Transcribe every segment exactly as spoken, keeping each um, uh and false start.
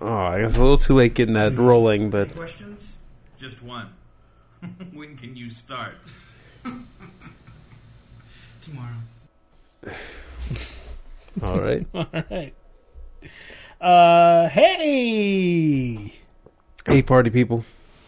Oh, I was a little too late getting that rolling, but... Any questions? Just one. When can you start? Tomorrow. All right. All right. Uh, hey! Hey, party people.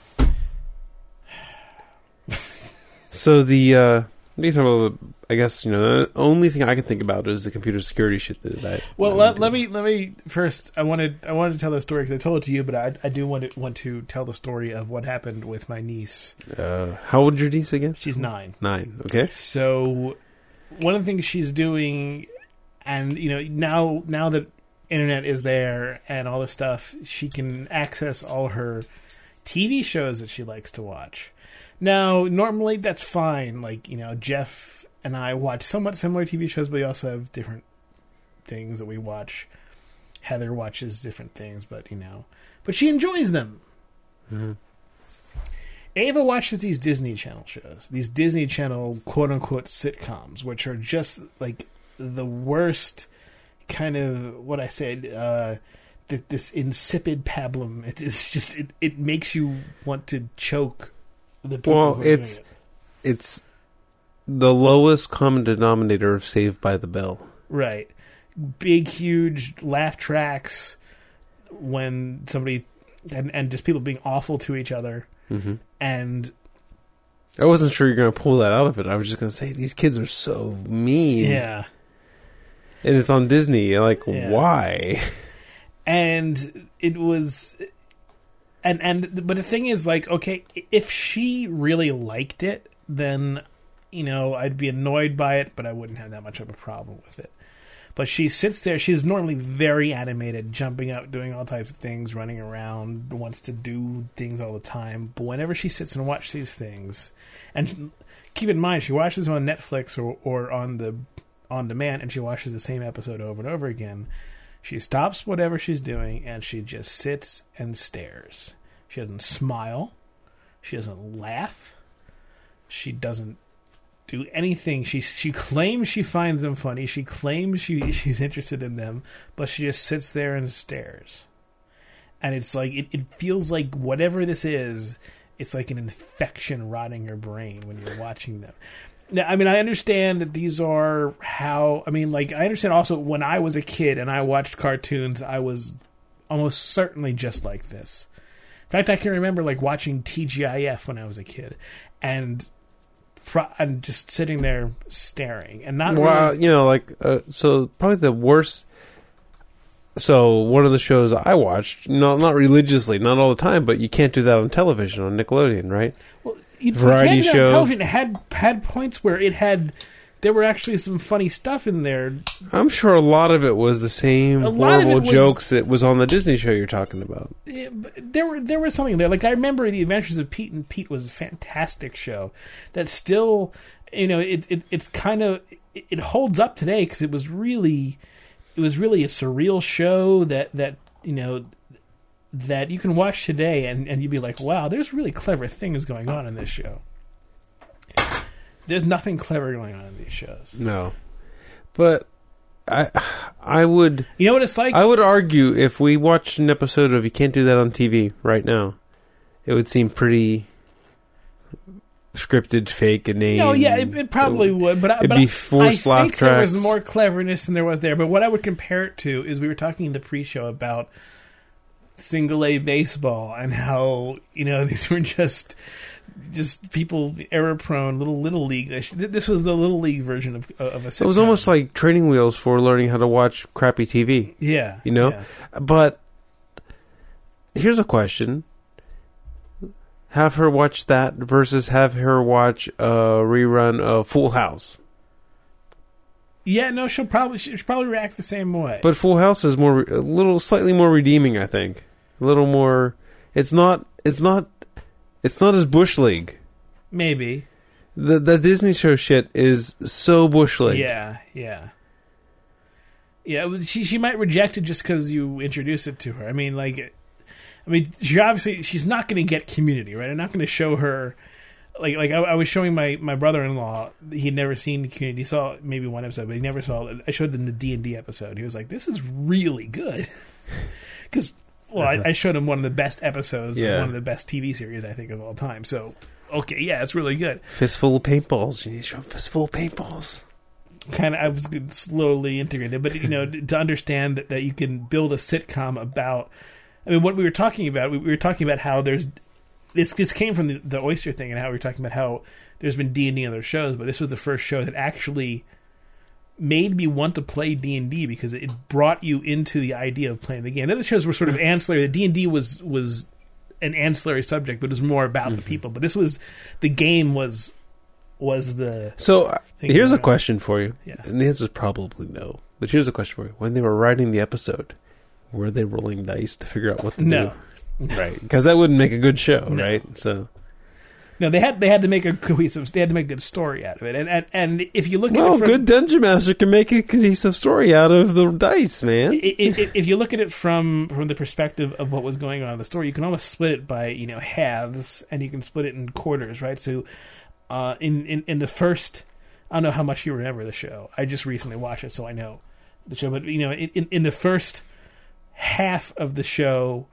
So the, uh, what are you talking about? I guess, you know, the only thing I can think about is the computer security shit that I... Well, I let, let me let me first. I wanted I wanted to tell the story because I told it to you, but I I do want to want to tell the story of what happened with my niece. Uh, how old is your niece again? She's nine. Nine. Okay. So one of the things she's doing, and you know now now that internet is there and all this stuff, she can access all her T V shows that she likes to watch. Now, normally that's fine. Like, you know, Jeff and I watch somewhat similar T V shows, but we also have different things that we watch. Heather watches different things, but, you know. But she enjoys them. Mm-hmm. Ava watches these Disney Channel shows. These Disney Channel quote-unquote sitcoms, which are just, like, the worst kind of, what I said, uh, th- this insipid pablum. It, it's just, it, it makes you want to choke the people Well, who are it's doing it. it's the lowest common denominator of Saved by the Bell. Right. Big, huge laugh tracks when somebody... And, and just people being awful to each other. Mm-hmm. And... I wasn't sure you were going to pull that out of it. I was just going to say, these kids are so mean. Yeah. And it's on Disney. Like, Yeah. why? And it was... And, and but the thing is, like, okay, if she really liked it, then, you know, I'd be annoyed by it, but I wouldn't have that much of a problem with it. But she sits there. She's normally very animated, jumping up, doing all types of things, running around, wants to do things all the time. But whenever she sits and watches these things, and keep in mind, she watches them on Netflix or, or on the on demand, and she watches the same episode over and over again. She stops whatever she's doing, and she just sits and stares. She doesn't smile. She doesn't laugh. She doesn't do anything. She she claims she finds them funny. She claims she she's interested in them, but she just sits there and stares. And it's like it, it feels like whatever this is, it's like an infection rotting your brain when you're watching them. Now, I mean, I understand that these are how. I mean, like I understand also when I was a kid and I watched cartoons, I was almost certainly just like this. In fact, I can remember like watching T G I F when I was a kid, and. I'm just sitting there staring and not. Well, really... you know, like uh, so. Probably the worst. So one of the shows I watched, not not religiously, not all the time, but you can't do that on television on Nickelodeon, right? Well, you, variety you can't do that show. on television. It had had points where it had. There were actually some funny stuff in there. I'm sure a lot of it was the same A lot of horrible it was- jokes that was on the Disney show you're talking about. Yeah, but there were there was something there. Like I remember The Adventures of Pete and Pete was a fantastic show. That still, you know, it it it's kind of it, it holds up today because it was really it was really a surreal show that that you know that you can watch today and and you'd be like, wow, there's really clever things going on in this show. There's nothing clever going on in these shows. No, but I I would You know what it's like? I would argue if we watched an episode of You Can't Do That on T V right now, it would seem pretty scripted, fake, and name. No, yeah, it, it probably it would, would, but, I, it'd but be I, forced I laugh think there was tracks. more cleverness than there was there. But what I would compare it to is we were talking in the pre-show about single A baseball and how you know these were just just people error prone little little league. This was the little league version of of a sitcom. It was almost like training wheels for learning how to watch crappy T V. yeah, You know, yeah. but here's a question. Have her watch that versus have her watch a rerun of Full House. Yeah, no, she'll probably she'll probably react the same way. But Full House is more a little slightly more redeeming, I think. A little more. It's not. It's not. It's not as Bush League. Maybe. The the Disney show shit is so Bush League. Yeah, yeah. Yeah, she she might reject it just because you introduce it to her. I mean, like, I mean, she obviously she's not going to get Community, right? I'm not going to show her. Like, like I, I was showing my, my brother-in-law. He'd never seen Community. He saw maybe one episode, but he never saw it. I showed him the D and D episode. He was like, "This is really good." Because well, I, I showed him one of the best episodes Yeah. of one of the best T V series, I think, of all time. So, okay, yeah, it's really good. Fistful of paintballs. You need to show 'em fistful of paintballs. Kind of, I was slowly integrated, but you know, to understand that, that you can build a sitcom about. I mean, what we were talking about, we, we were talking about how there's this. This came from the, the Oyster thing, and how we were talking about how there's been D and D in other shows, but this was the first show that actually made me want to play D and D because it brought you into the idea of playing the game. The other shows were sort of ancillary. The D and D was was an ancillary subject, but it was more about mm-hmm. the people. But this was the game was was the so. Uh, here's a on. question for you, yeah. and the answer is probably no. But here's a question for you: when they were writing the episode, were they rolling dice to figure out what to no. do? Right, because that wouldn't make a good show, no. right? So. No, they had they had to make a cohesive. They had to make a good story out of it, and and, and if you look well, at it from, good dungeon master can make a cohesive story out of the dice, man. If, if, if you look at it from from the perspective of what was going on in the story, you can almost split it by you know halves, and you can split it in quarters, right? So, uh, in, in in the first, I don't know how much you remember the show. I just recently watched it, so I know the show. But you know, in in the first half of the show,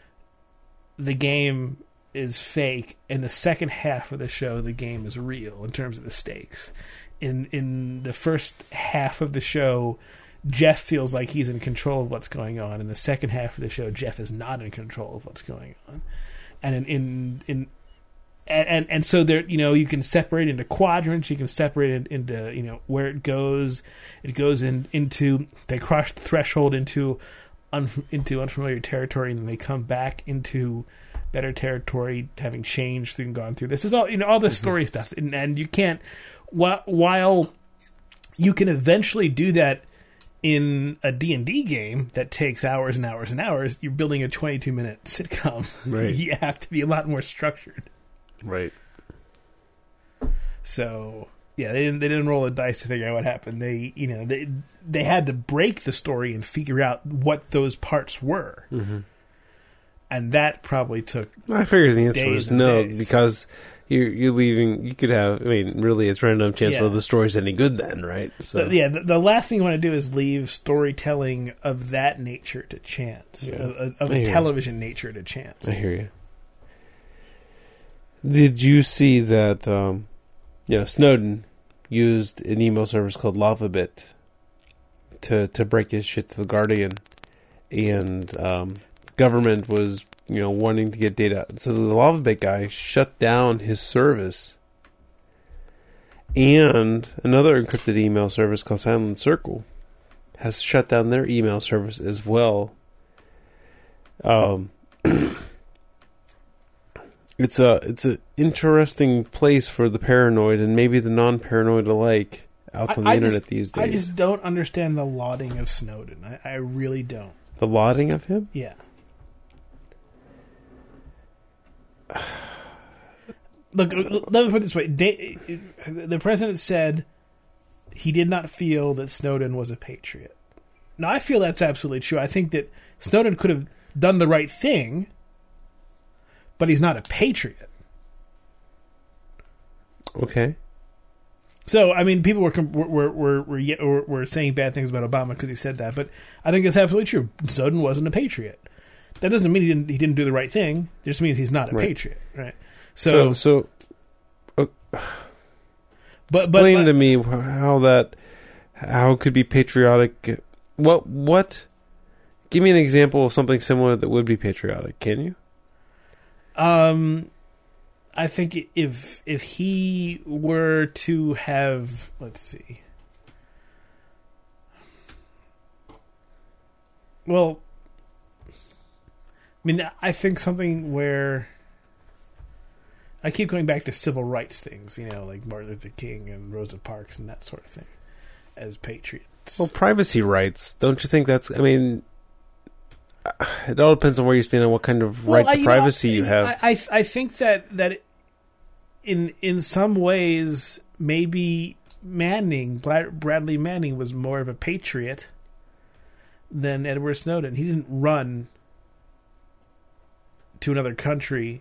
the game is fake, and the second half of the show the game is real in terms of the stakes. In in the first half of the show, Jeff feels like he's in control of what's going on. In the second half of the show, Jeff is not in control of what's going on. And in in, in and, and and so there, you know, you can separate into quadrants. You can separate it into you know where it goes. It goes in into they cross the threshold into un, into unfamiliar territory, and then they come back into better territory, having changed and gone through this. Is all you know, all this story mm-hmm. stuff, and, and you can't. Wh- while you can eventually do that in a D and D game that takes hours and hours and hours, you're building a twenty-two minute sitcom. Right. You have to be a lot more structured. Right. So yeah, they didn't. They didn't roll a dice to figure out what happened. They, you know, they they had to break the story and figure out what those parts were. Mm-hmm. And that probably took. I figured the answer was no, days. because you're you're leaving. You could have. I mean, really, it's random chance yeah. whether the story's any good. Then, right? So the, yeah, the, the last thing you want to do is leave storytelling of that nature to chance, yeah. of, of a television you. nature to chance. I hear you. Did you see that? Um, yeah, Snowden used an email service called LavaBit to to break his shit to the Guardian, and. Um, government was, you know, wanting to get data. So the LavaBit guy shut down his service. And another encrypted email service called Silent Circle has shut down their email service as well. Um, it's a it's an interesting place for the paranoid and maybe the non-paranoid alike out on I, the I internet just, these days. I just don't understand the lauding of Snowden. I, I really don't. The lauding of him? Yeah. Look, let me put it this way. The president said he did not feel that Snowden was a patriot. Now, I feel that's absolutely true. I think that Snowden could have done the right thing, but he's not a patriot. Okay. So, I mean, people were were were were, were, were saying bad things about Obama because he said that, but I think it's absolutely true. Snowden wasn't a patriot. That doesn't mean he didn't he didn't do the right thing. It just means he's not a right. patriot, right? So, so, so uh, but explain but, to me how that how it could be patriotic. What what? Give me an example of something similar that would be patriotic. Can you? Um, I think if if he were to have, let's see, well. I mean, I think something where I keep going back to civil rights things, you know, like Martin Luther King and Rosa Parks and that sort of thing, as patriots. Well, privacy rights. Don't you think that's? I mean, it all depends on where you stand and what kind of well, right to I, privacy you, know, you have. I, I I think that that in in some ways maybe Manning, Bradley Manning, was more of a patriot than Edward Snowden. He didn't run to another country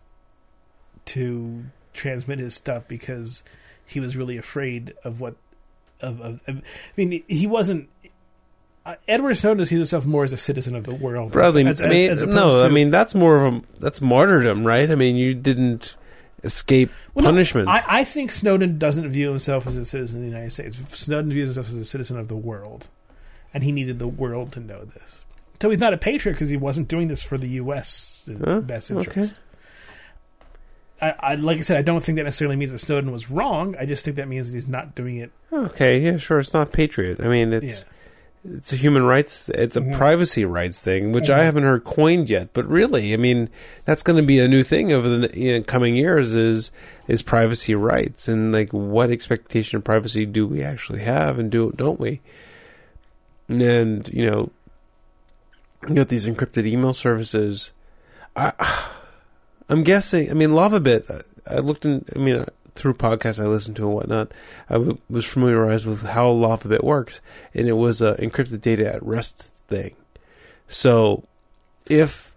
to transmit his stuff because he was really afraid of what of, of, of I mean he wasn't uh, Edward Snowden sees himself more as a citizen of the world. Bradley, as, I mean, as, as no, to, I mean that's more of a that's martyrdom, right? I mean, you didn't escape well, no, punishment. I, I think Snowden doesn't view himself as a citizen of the United States. Snowden views himself as a citizen of the world, and he needed the world to know this. So he's not a patriot because he wasn't doing this for the U S Huh? best interest. Okay. I, I, like I said, I don't think that necessarily means that Snowden was wrong. I just think that means that he's not doing it. Okay, yeah, sure. It's not patriot. I mean, it's Yeah. it's a human rights. It's a Mhm. privacy rights thing, which I Mhm. haven't heard coined yet. But really, I mean, that's going to be a new thing over the you know, coming years. Is is privacy rights, and like what expectation of privacy do we actually have, and do don't we? And you know, you got these encrypted email services. I. I'm guessing. I mean, LavaBit. I, I looked in. I mean, through podcasts I listened to and whatnot, I w- was familiarized with how LavaBit works, and it was a encrypted data at rest thing. So, if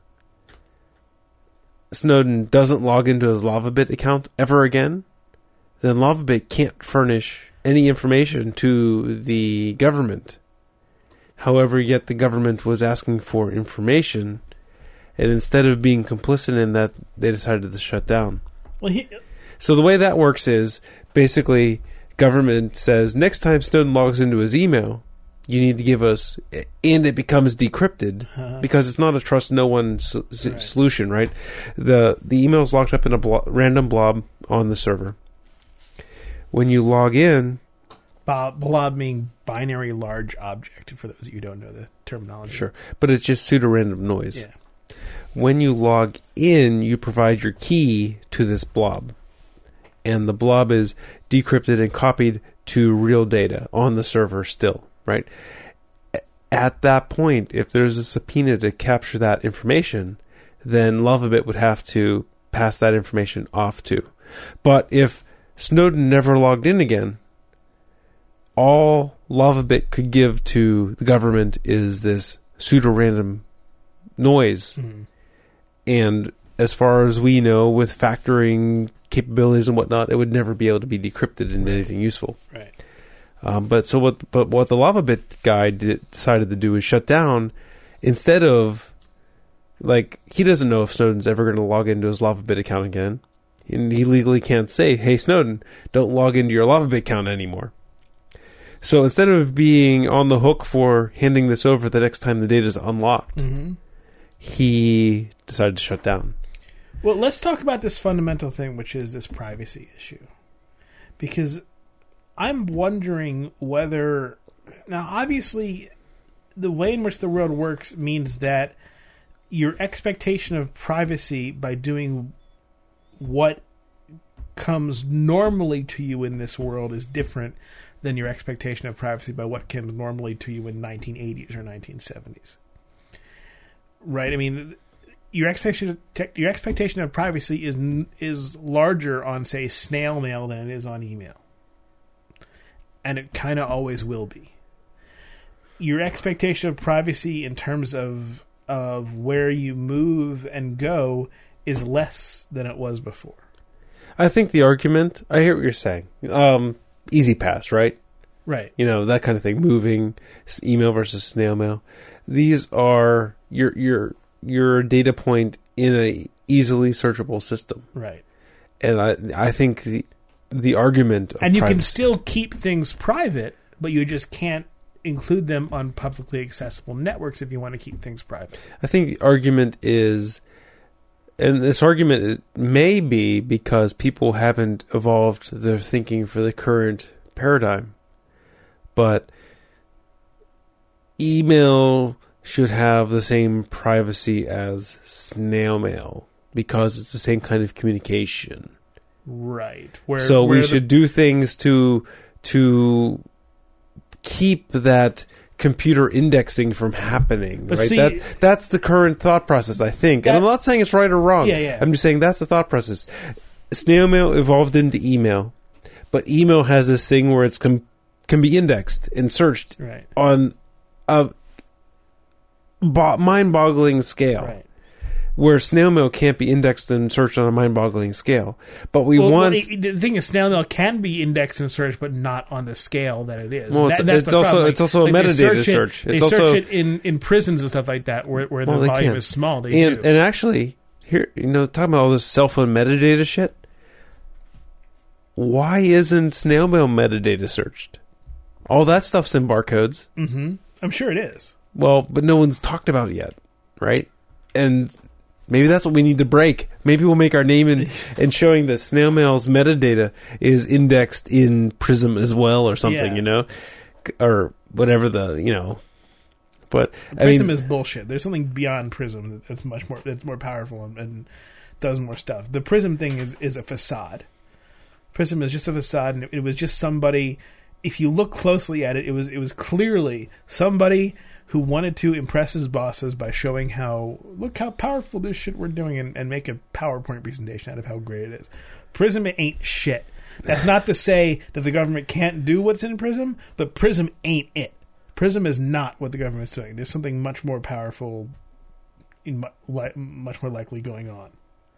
Snowden doesn't log into his LavaBit account ever again, then LavaBit can't furnish any information to the government. However, yet the government was asking for information. And instead of being complicit in that, they decided to shut down. Well, he, So the way that works is, basically, government says, next time Snowden logs into his email, you need to give us, and it becomes decrypted, uh, because it's not a trust no one so, so- Right. solution, right? The the email is locked up in a blo- random blob on the server. When you log in, Bob, blob meaning binary large object, for those of you who don't know the terminology. sure, but it's just pseudo-random noise. Yeah. When you log in, you provide your key to this blob. And the blob is decrypted and copied to real data on the server still, right? At that point, if there's a subpoena to capture that information, then LavaBit would have to pass that information off to. But if Snowden never logged in again, all LavaBit could give to the government is this pseudo-random noise. Mhm. And as far as we know, with factoring capabilities and whatnot, it would never be able to be decrypted into Right. anything useful. Right. Um, but so what? But what the LavaBit guy did, decided to do is shut down, instead of, like, he doesn't know if Snowden's ever going to log into his LavaBit account again, and he legally can't say, "Hey, Snowden, don't log into your LavaBit account anymore." So instead of being on the hook for handing this over the next time the data is unlocked, Mm-hmm. he decided to shut down. Well, let's talk about this fundamental thing, which is this privacy issue. Because I'm wondering whether... Now, obviously, the way in which the world works means that your expectation of privacy by doing what comes normally to you in this world is different than your expectation of privacy by what comes normally to you in nineteen eighties or nineteen seventies. Right? I mean... Your expectation, your expectation of privacy is is larger on, say, snail mail than it is on email, and it kind of always will be. Your expectation of privacy in terms of of where you move and go is less than it was before. I think the argument, I hear what you're saying. Um, easy pass, right? Right. You know, that kind of thing. Moving, s- email versus snail mail. These are your your your data point in a easily searchable system. Right. And I I think the the argument of And you can privacy- still keep things private, but you just can't include them on publicly accessible networks if you want to keep things private. I think the argument is, and this argument it may be because people haven't evolved their thinking for the current paradigm, but email should have the same privacy as snail mail because it's the same kind of communication. Right. Where, so where we the- should do things to to keep that computer indexing from happening. But right? see- that that's the current thought process, I think. and That- I'm not saying it's right or wrong. Yeah, yeah. I'm just saying that's the thought process. Snail mail evolved into email, but email has this thing where it's com- can be indexed and searched Right. on a bo- mind-boggling scale. Right. where snail mail can't be indexed and searched on a mind-boggling scale. But we well, want... Well, it, the thing is, snail mail can be indexed and searched, but not on the scale that it is. Well, that, it's, that's it's the also problem. it's also like, a like metadata it, search. They It's search also, it in, in prisons and stuff like that, where, where the well, they volume can't. is small. They and, do. and actually, here, you know, talking about all this cell phone metadata shit, why isn't snail mail metadata searched? All that stuff's in barcodes. Mm-hmm. I'm sure it is. Well, but no one's talked about it yet, right? And maybe that's what we need to break. Maybe we'll make our name in, in showing that snail mail's metadata is indexed in Prism as well, or something, Yeah. you know, or whatever the you know. But I Prism mean, is bullshit. There's something beyond Prism that's much more that's more powerful and, and does more stuff. The Prism thing is, is a facade. Prism is just a facade, and it, it was just somebody. If you look closely at it, it was it was clearly somebody who wanted to impress his bosses by showing how look how powerful this shit we're doing, and, and make a PowerPoint presentation out of how great it is. Prism ain't shit. That's not to say that the government can't do what's in Prism, but Prism ain't it. Prism is not what the government's doing. There's something much more powerful, in mu- li- much more likely going on.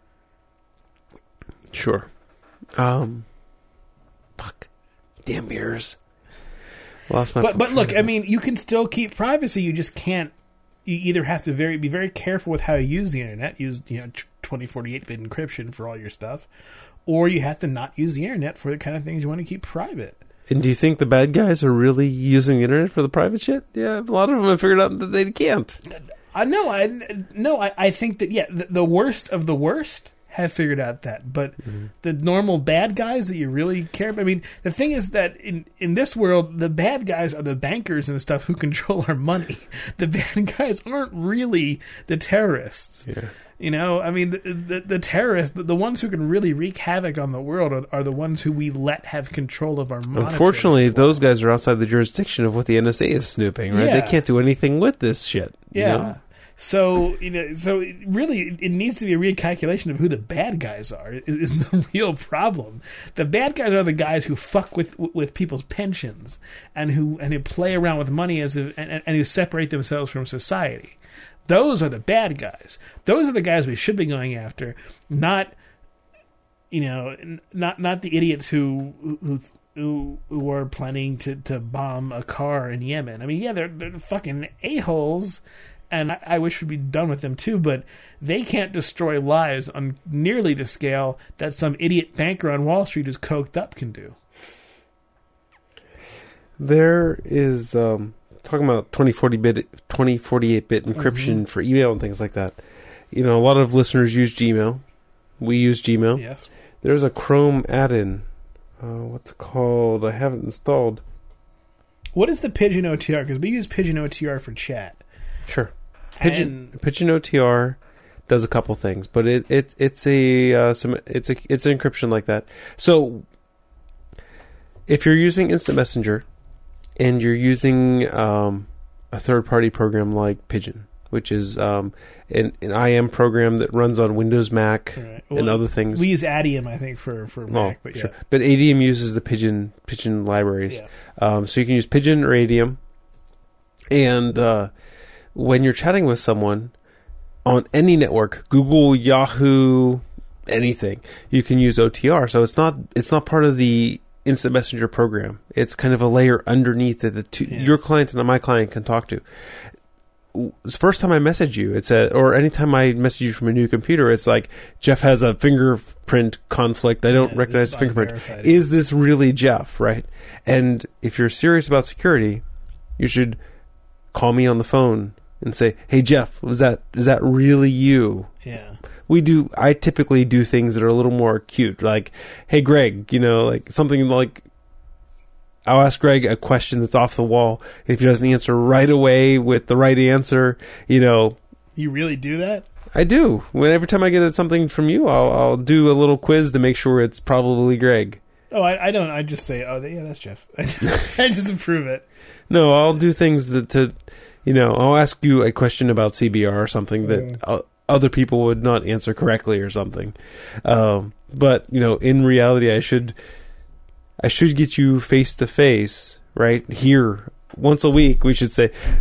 sure. Um, fuck, damn mirrors. Lost my. But but look, I mean, you can still keep privacy. You just can't. You either have to very be very careful with how you use the internet. Use you know twenty forty-eight bit encryption for all your stuff, or you have to not use the internet for the kind of things you want to keep private. And do you think the bad guys are really using the internet for the private shit? Yeah, a lot of them have figured out that they can't. I know. I no. I, I think that yeah, the, the worst of the worst have figured out that, but mm-hmm. the normal bad guys that you really care about. I mean, the thing is that in in this world, the bad guys are the bankers and stuff who control our money. The bad guys aren't really the terrorists. Yeah. You know, I mean, the the, the terrorists, the, the ones who can really wreak havoc on the world, are, are the ones who we let have control of our money. Unfortunately, those guys are outside the jurisdiction of what the N S A is snooping, right? Yeah. They can't do anything with this shit. Yeah. You know? So, you know, so it really, it needs to be a recalculation of who the bad guys are. Is, is the real problem. The bad guys are the guys who fuck with with people's pensions and who and who play around with money as a, and, and who separate themselves from society. Those are the bad guys. Those are the guys we should be going after, not, you know, not not the idiots who who who, who are planning to, to bomb a car in Yemen. I mean, yeah, they're they're fucking a-holes. And I, I wish we'd be done with them too, but they can't destroy lives on nearly the scale that some idiot banker on Wall Street who's coked up can do. There is um, talking about twenty forty bit, twenty forty-eight bit encryption mm-hmm. for email and things like that. You know, a lot of listeners use Gmail. We use Gmail. Yes. There's a Chrome add-in. Uh, what's it called? I have it installed. What is the Pigeon O T R? Because we use Pigeon O T R for chat. Sure. Pigeon, Pigeon O T R does a couple things, but it, it it's a uh, some it's a it's an encryption like that. So if you're using Instant Messenger and you're using um, a third party program like Pigeon, which is um, an, an I M program that runs on Windows, Mac, right. well, and other things. We use Adium, I think, for for Mac, oh, but sure. yeah. But Adium uses the Pigeon Pigeon libraries, yeah. um, so you can use Pigeon or Adium, and uh, when you're chatting with someone on any network, Google, Yahoo, anything, you can use O T R. So it's not it's not part of the Instant Messenger program. It's kind of a layer underneath that the two, yeah. your client and my client can talk to. The first time I message you, it's a, or anytime I message you from a new computer, it's like, Jeff has a fingerprint conflict. I don't yeah, recognize the fingerprint. Is this really Jeff, right? And if you're serious about security, you should call me on the phone and say, "Hey Jeff, was that is that really you?" Yeah. We do. I typically do things that are a little more cute, like, "Hey Greg," you know, like something like. I'll ask Greg a question that's off the wall. If he doesn't answer right away with the right answer, you know. You really do that? I do. When every time I get something from you, I'll, I'll do a little quiz to make sure it's probably Greg. Oh, I, I don't. I just say, "Oh, yeah, that's Jeff." I just, I just approve it. No, I'll do things that to. You know, I'll ask you a question about C B R or something that mm. uh, other people would not answer correctly or something. Um, but, you know, in reality, I should I should get you face to face, right? Here, once a week, we should say,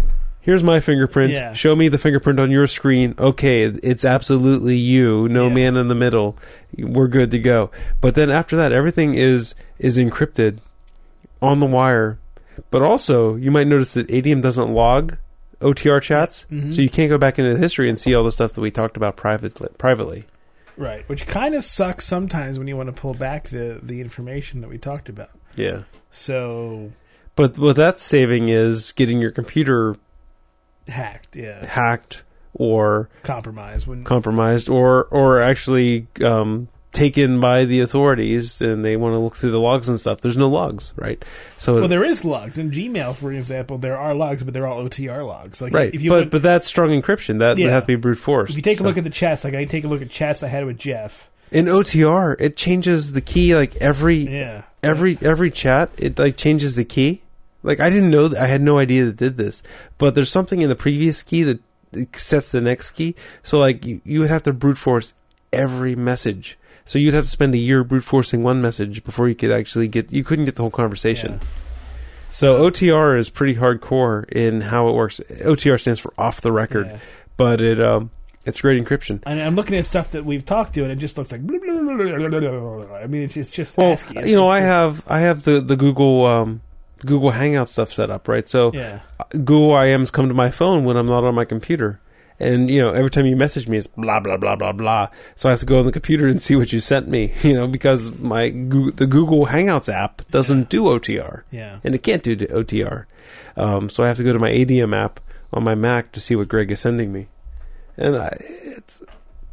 Here's my fingerprint. Yeah. Show me the fingerprint on your screen. Okay, it's absolutely you. No Yeah. man in the middle. We're good to go. But then after that, everything is is encrypted on the wire. But also, you might notice that A D M doesn't log O T R chats, Mm-hmm. so you can't go back into the history and see all the stuff that we talked about privately. privately. Right, which kind of sucks sometimes when you want to pull back the, the information that we talked about. Yeah. So, But what that's saving is getting your computer hacked, yeah. hacked or Compromised. When, compromised or or actually um, taken by the authorities, and they want to look through the logs and stuff. There's no logs, right? So well, there is logs. In Gmail, for example, there are logs, but they're all O T R logs. Like, right, if you but would, but that's strong encryption. That Yeah. would have to be brute force. if you take So- a look at the chats, like I take a look at chats I had with Jeff. in O T R, it changes the key like every Yeah. every every chat. It like changes the key. Like I didn't know that. I had no idea that it did this. But there's something in the previous key that sets the next key. So like you, you would have to brute force every message. So you'd have to spend a year brute forcing one message before you could actually get. You couldn't get the whole conversation. Yeah. So O T R is pretty hardcore in how it works. O T R stands for off the record, Yeah. but it um it's great encryption. And I'm looking at stuff that we've talked to, and it just looks like. Blah, blah, blah, blah, blah, blah. I mean, it's, it's just Well, ASCII. It's, you know, it's I just- have I have the the Google um Google Hangout stuff set up, right? So Yeah. Google I Ms come to my phone when I'm not on my computer. And, you know, every time you message me, it's blah, blah, blah, blah, blah. So I have to go on the computer and see what you sent me, you know, because my Goo- the Google Hangouts app doesn't Yeah. do O T R. Yeah. And it can't do d- O T R. Um, so I have to go to my A D M app on my Mac to see what Greg is sending me. And I, it's,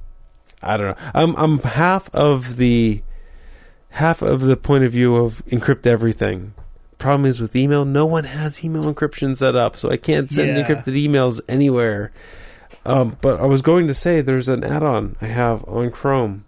I don't know. I'm, I'm half of the, half of the point of view of encrypt everything. Problem is with email, no one has email encryption set up, so I can't send Yeah. encrypted emails anywhere. Um, but I was going to say there's an add-on I have on Chrome,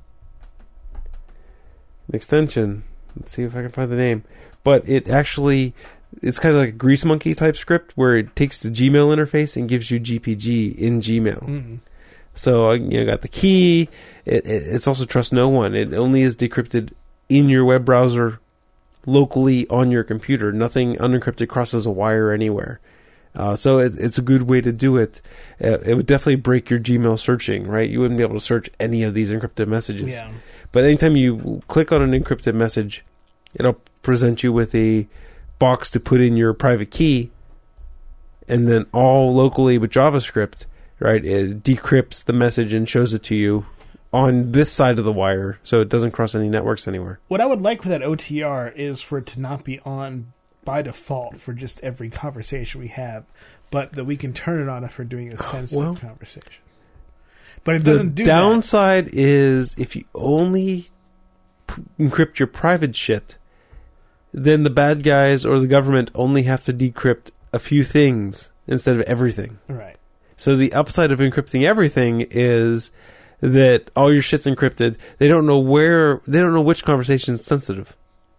an extension. Let's see if I can find the name. But it actually, it's kind of like a Grease Monkey type script where it takes the Gmail interface and gives you G P G in Gmail. Mm. So I you know, got the key. It, it, it's also trust no one. It only is decrypted in your web browser locally on your computer. Nothing unencrypted crosses a wire anywhere. Uh, so it, it's a good way to do it. Uh, it would definitely break your Gmail searching, right? You wouldn't be able to search any of these encrypted messages. Yeah. But anytime you click on an encrypted message, it'll present you with a box to put in your private key, and then all locally with JavaScript, right? It decrypts the message and shows it to you on this side of the wire, so it doesn't cross any networks anywhere. What I would like for that O T R is for it to not be on by default for just every conversation we have, but that we can turn it on if we're doing a sensitive Well, conversation. But it The doesn't do downside is if you only p- encrypt your private shit, then the bad guys or the government only have to decrypt a few things instead of everything. that. Right. So the upside of encrypting everything is that all your shit's encrypted. They don't know where, they don't know which conversation is sensitive.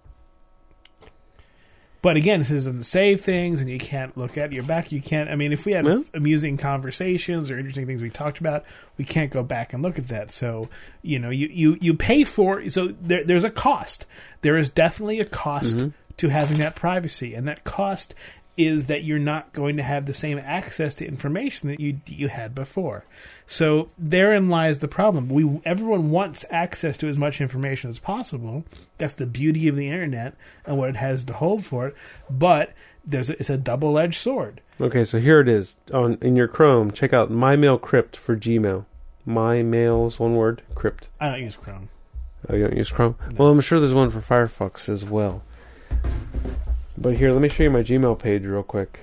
But again, this isn't save things, and you can't look at your back. You can't. I mean, if we had Well- amusing conversations or interesting things we talked about, we can't go back and look at that. So you know, you you, you pay for. So there, there's a cost. There is definitely a cost Mm-hmm. to having that privacy, and that cost is that you're not going to have the same access to information that you you had before. So therein lies the problem. We everyone wants access to as much information as possible. That's the beauty of the internet and what it has to hold for it. But there's a, it's a double-edged sword. Okay, so here it is. On in your Chrome, check out MyMail Crypt for Gmail. MyMail's one word, Crypt. I don't use Chrome. Oh, you don't use Chrome? Well, I'm sure there's one for Firefox as well. But here, let me show you my Gmail page real quick.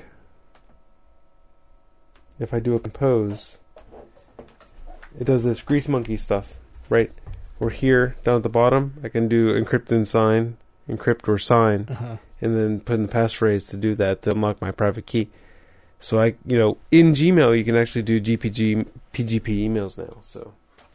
If I do a compose, it does this Grease Monkey stuff, right? We're here, down at the bottom, I can do encrypt and sign, encrypt or sign, Uh-huh. and then put in the passphrase to do that to unlock my private key. So I, you know, in Gmail, you can actually do G P G, P G P emails now, so.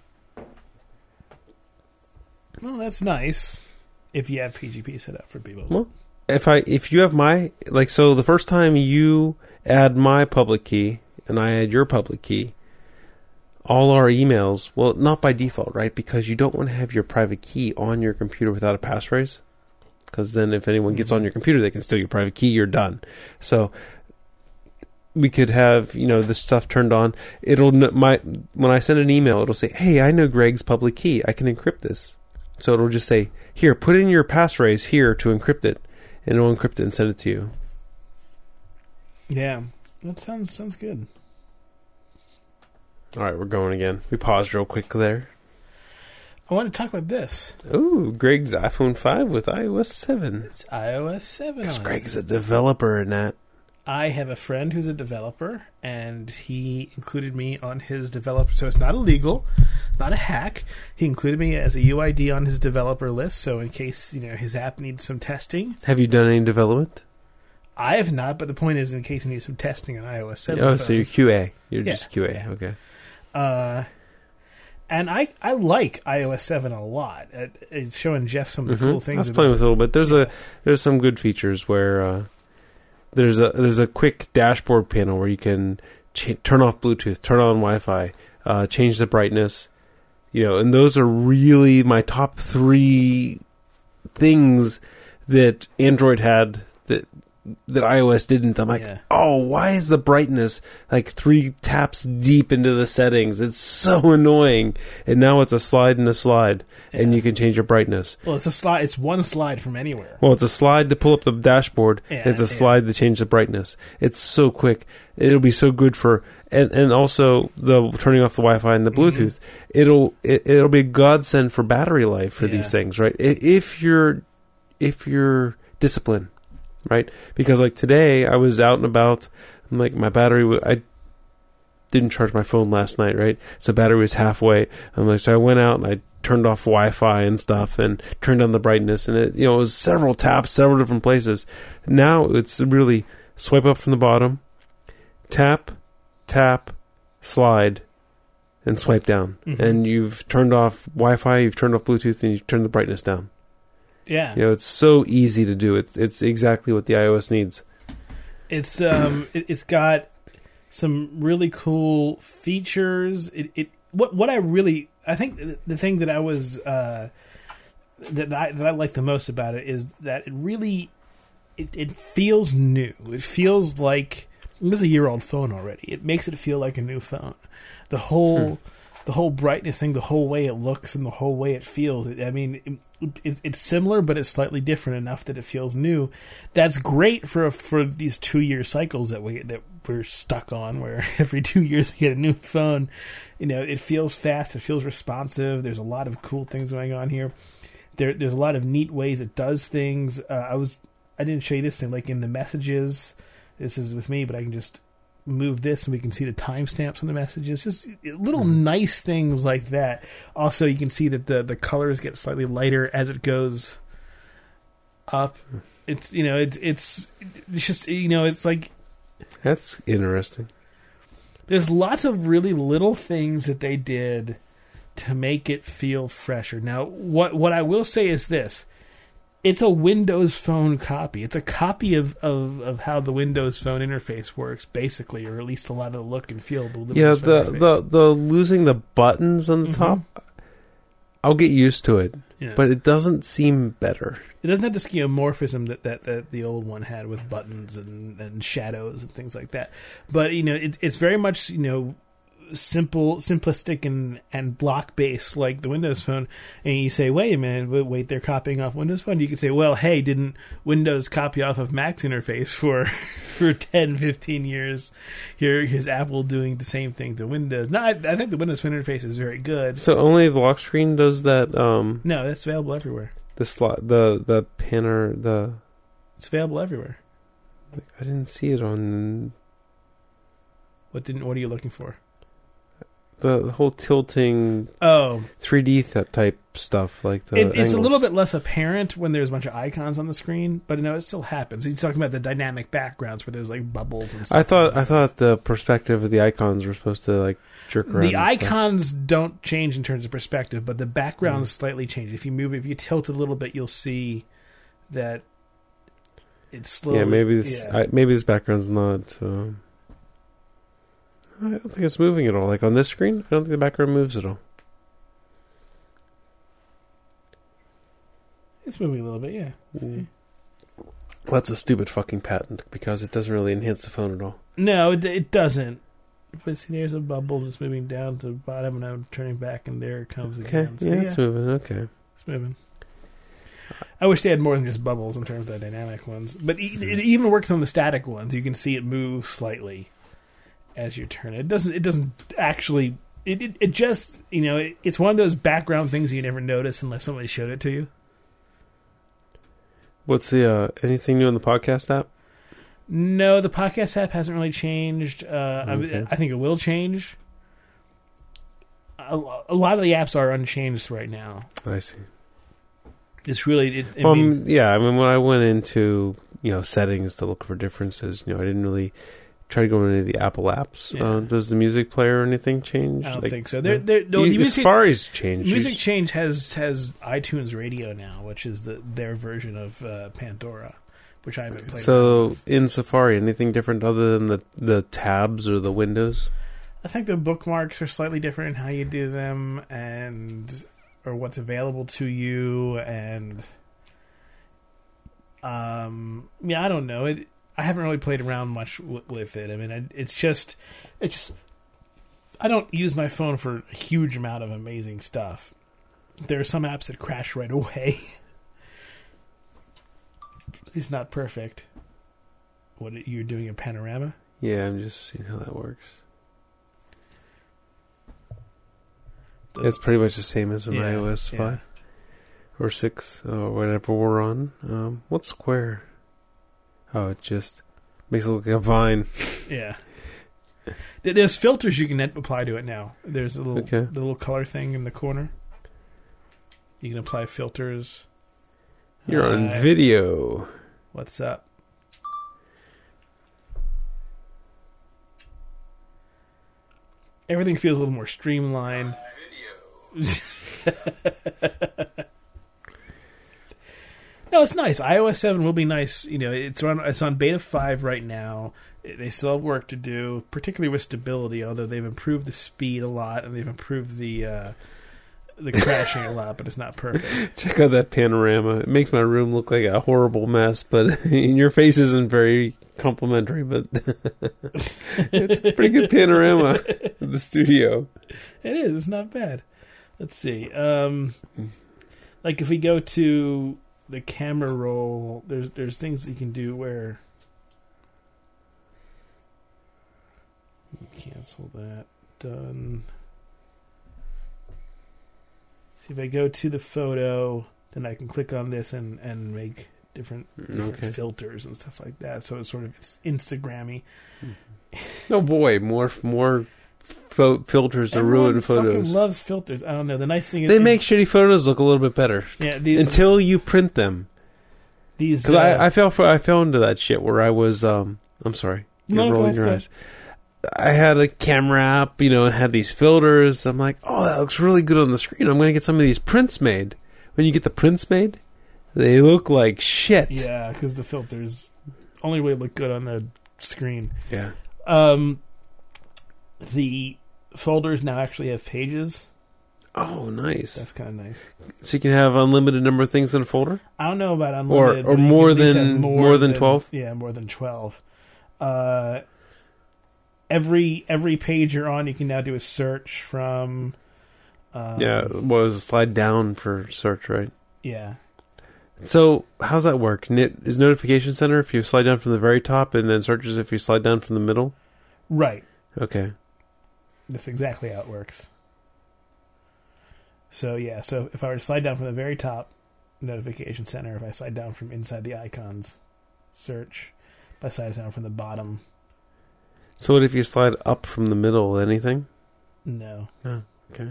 Well, that's nice if you have P G P set up for people. Well, if I if you have my like so the first time you add my public key and I add your public key, all our emails, well, not by default, right? Because you don't want to have your private key on your computer without a passphrase. Because then if anyone gets on your computer, they can steal your private key, you're done. So we could have, you know, this stuff turned on. It'll kn- my when I send an email, it'll say, "Hey, I know Greg's public key. I can encrypt this." So it'll just say, "Here, put in your passphrase here to encrypt it," and it'll encrypt it and send it to you. Yeah, that sounds sounds good. All right, we're going again. We paused real quick there. I want to talk about this. Ooh, Greg's iPhone five with i O S seven. It's i O S seven. Because on Greg's it. a developer in that. I have a friend who's a developer, and he included me on his developer. So it's not illegal, not a hack. He included me as a U I D on his developer list. So in case, you know, his app needs some testing, Have you done any development? I have not. But the point is, in case he needs some testing on i O S seven. Oh, so you're Q A. You're Yeah, just Q A. yeah. Okay. Uh, and I I like i O S seven a lot. It, it's showing Jeff some of the Mhm. cool things. I was about playing with it. it a little bit. There's a there's some good features where uh, there's a there's a quick dashboard panel where you can ch- turn off Bluetooth, turn on Wi-Fi, uh, change the brightness, you know, and those are really my top three things that Android had that that iOS didn't. I'm like, Yeah. oh, why is the brightness like three taps deep into the settings? It's so annoying. And now it's a slide and a slide, and Yeah. you can change your brightness. Well, it's a slide. It's one slide from anywhere. Well, it's a slide to pull up the dashboard. Yeah, and it's a yeah. slide to change the brightness. It's so quick. It'll be so good for, and, and also the turning off the Wi-Fi and the Mm-hmm. Bluetooth. It'll it, it'll be a godsend for battery life for Yeah. these things, right? I- If you're if you're disciplined, right? Because like today, I was out and about. I'm like my battery. w- I didn't charge my phone last night, right? So battery was halfway. I'm like, so I went out and I turned off Wi-Fi and stuff and turned on the brightness, and it, you know, it was several taps, several different places. Now it's really swipe up from the bottom, tap, tap, slide, and swipe down, Mhm. and you've turned off Wi-Fi, you've turned off Bluetooth, and you've turned the brightness down. Yeah. You know, it's so easy to do. It's it's exactly what the iOS needs. It's um, it, it's got some really cool features. It, it what what I really I think the, the thing that I was uh, that I that I like the most about it is that it really it, it feels new. It feels like this is a year old phone already. It makes it feel like a new phone. The whole. Hmm. The whole brightness thing, the whole way it looks, and the whole way it feels. I mean, it, it, it's similar, but it's slightly different enough that it feels new. That's great for for these two year cycles that we that we're stuck on, where every two years we get a new phone. You know, it feels fast, it feels responsive. There's a lot of cool things going on here. There, there's a lot of neat ways it does things. Uh, I was, I didn't show you this thing, like in the messages. This is with me, but I can just move this and we can see the timestamps on the messages. Just little Mm. nice things like that. Also, you can see that the the colors get slightly lighter as it goes up. It's you know it's it's it's just you know it's like That's interesting. there's lots of really little things that they did to make it feel fresher. Now, what what I will say is this. It's a Windows Phone copy. It's a copy of, of, of how the Windows Phone interface works, basically, or at least a lot of the look and feel of the Windows Yeah, Phone the, interface. the the losing the buttons on the Mhm. top, I'll get used to it, Yeah. but it doesn't seem better. It doesn't have the skeuomorphism that, that, that the old one had with buttons and, and shadows and things like that. But, you know, it, it's very much, you know, simple, simplistic and, and block based like the Windows Phone. And you say, wait a minute, wait, wait, they're copying off Windows Phone. You could say, well, hey, didn't Windows copy off of Mac's interface for for ten, fifteen years? Here, here's Apple doing the same thing to Windows. No, I, I think the Windows Phone interface is very good. So only the lock screen does that. Um, No, that's available everywhere. the slot, the the panner, the It's available everywhere. I didn't see it on What didn't? What are you looking for? the, the whole tilting Oh, three D th- type stuff, like the it, it's a angles. little bit less apparent when there's a bunch of icons on the screen, but no, it still happens. He's talking about the dynamic backgrounds where there's like bubbles and stuff. I thought I thought the perspective of the icons were supposed to like jerk around. the and stuff. icons don't change in terms of perspective, but the backgrounds Mm. slightly change. If you move, if you tilt a little bit, you'll see that it's slowly. Yeah, maybe this yeah. I, maybe this background's not. Um, I don't think it's moving at all. Like on this screen, I don't think the background moves at all. It's moving a little bit. Yeah. Mm. Well, that's a stupid fucking patent because it doesn't really enhance the phone at all. No, it, it doesn't. But see, there's a bubble that's moving down to the bottom, and I'm turning back, and there it comes Okay, again. So, yeah, yeah, it's moving. Okay. it's moving. I wish they had more than just bubbles in terms of the dynamic ones. But e- it even works on the static ones. You can see it move slightly as you turn it. It doesn't. It doesn't actually. It it, it just you know it, it's one of those background things you never notice unless somebody showed it to you. What's the uh, anything new in the podcast app? No, the podcast app hasn't really changed. Uh, Okay. I, I think it will change. A, a lot of the apps are unchanged right now. I see. It's really. It, I Well, mean, um, yeah, I mean, when I went into you know settings to look for differences, you know, I didn't really try to go into any of the Apple apps. Yeah. Uh, does the music player or anything change? I don't Like, think so. no? There, there, no, You- the music, Safari's changed. music You- change has has iTunes Radio now, which is the their version of uh, Pandora, which I haven't played. around So with. in Safari, anything different other than the the tabs or the windows? I think the bookmarks are slightly different in how you do them, and or what's available to you, and um, yeah, I don't know. It. I haven't really played around much w- with it. I mean, I, it's just, it's just. I don't use my phone for a huge amount of amazing stuff. There are some apps that crash right away. It's not perfect. What you're doing in Panorama? Yeah, I'm just seeing how that works. Does- It's pretty much the same as an Yeah, iOS yeah. five or six or whatever we're on. Um, what's Square? Oh, it just makes it look like a vine. Yeah. There- There's filters you can apply to it now. There's a little Okay. the little color thing in the corner. You can apply filters. You're on Hi. video. What's up? Everything feels a little more streamlined. No, it's nice. iOS seven will be nice. You know, it's on it's on beta five right now. They still have work to do, particularly with stability. Although they've improved the speed a lot and they've improved the uh, the crashing a lot, but it's not perfect. Check out that panorama. It makes my room look like a horrible mess, but your face isn't very complimentary, but it's a pretty good panorama of the studio. It is. It's not bad. Let's see. Um, like if we go to the camera roll, there's there's things you can do where cancel that. Done. See if I go to the photo, then I can click on this and, and make different, different Okay. filters and stuff like that. So it's sort of Instagrammy. Oh boy, more more fo- filters to Everyone ruin photos. fucking loves filters. I don't know. The nice thing is They make shitty photos look a little bit better yeah these until you print them. these Because uh, I, I fell for I fell into that shit where I was. Um, I'm sorry, you're No, go rolling ahead, your go eyes. I had a camera app, you know, and had these filters. I'm like, oh, that looks really good on the screen. I'm going to get some of these prints made. When you get the prints made, they look like shit. Yeah, because the filters only way look good on the screen. Yeah. Um, the folders now actually have pages. Oh, nice. That's kind of nice. So you can have unlimited number of things in a folder. I don't know about Or- unlimited, or but you more can at least than- have more than twelve? Yeah, more than twelve. Uh, every every page you're on, you can now do a search from. Um, Yeah, what was it, slide down for search, right? Yeah. So how's that work? Nit is notification center if you slide down from the very top, and then searches if you slide down from the middle. Right. Okay. That's exactly how it works. So yeah, so if I were to slide down from the very top, notification center. If I slide down from inside the icons, search. If I slide down from the bottom, So what if you slide up from the middle? Anything? no. Oh, okay.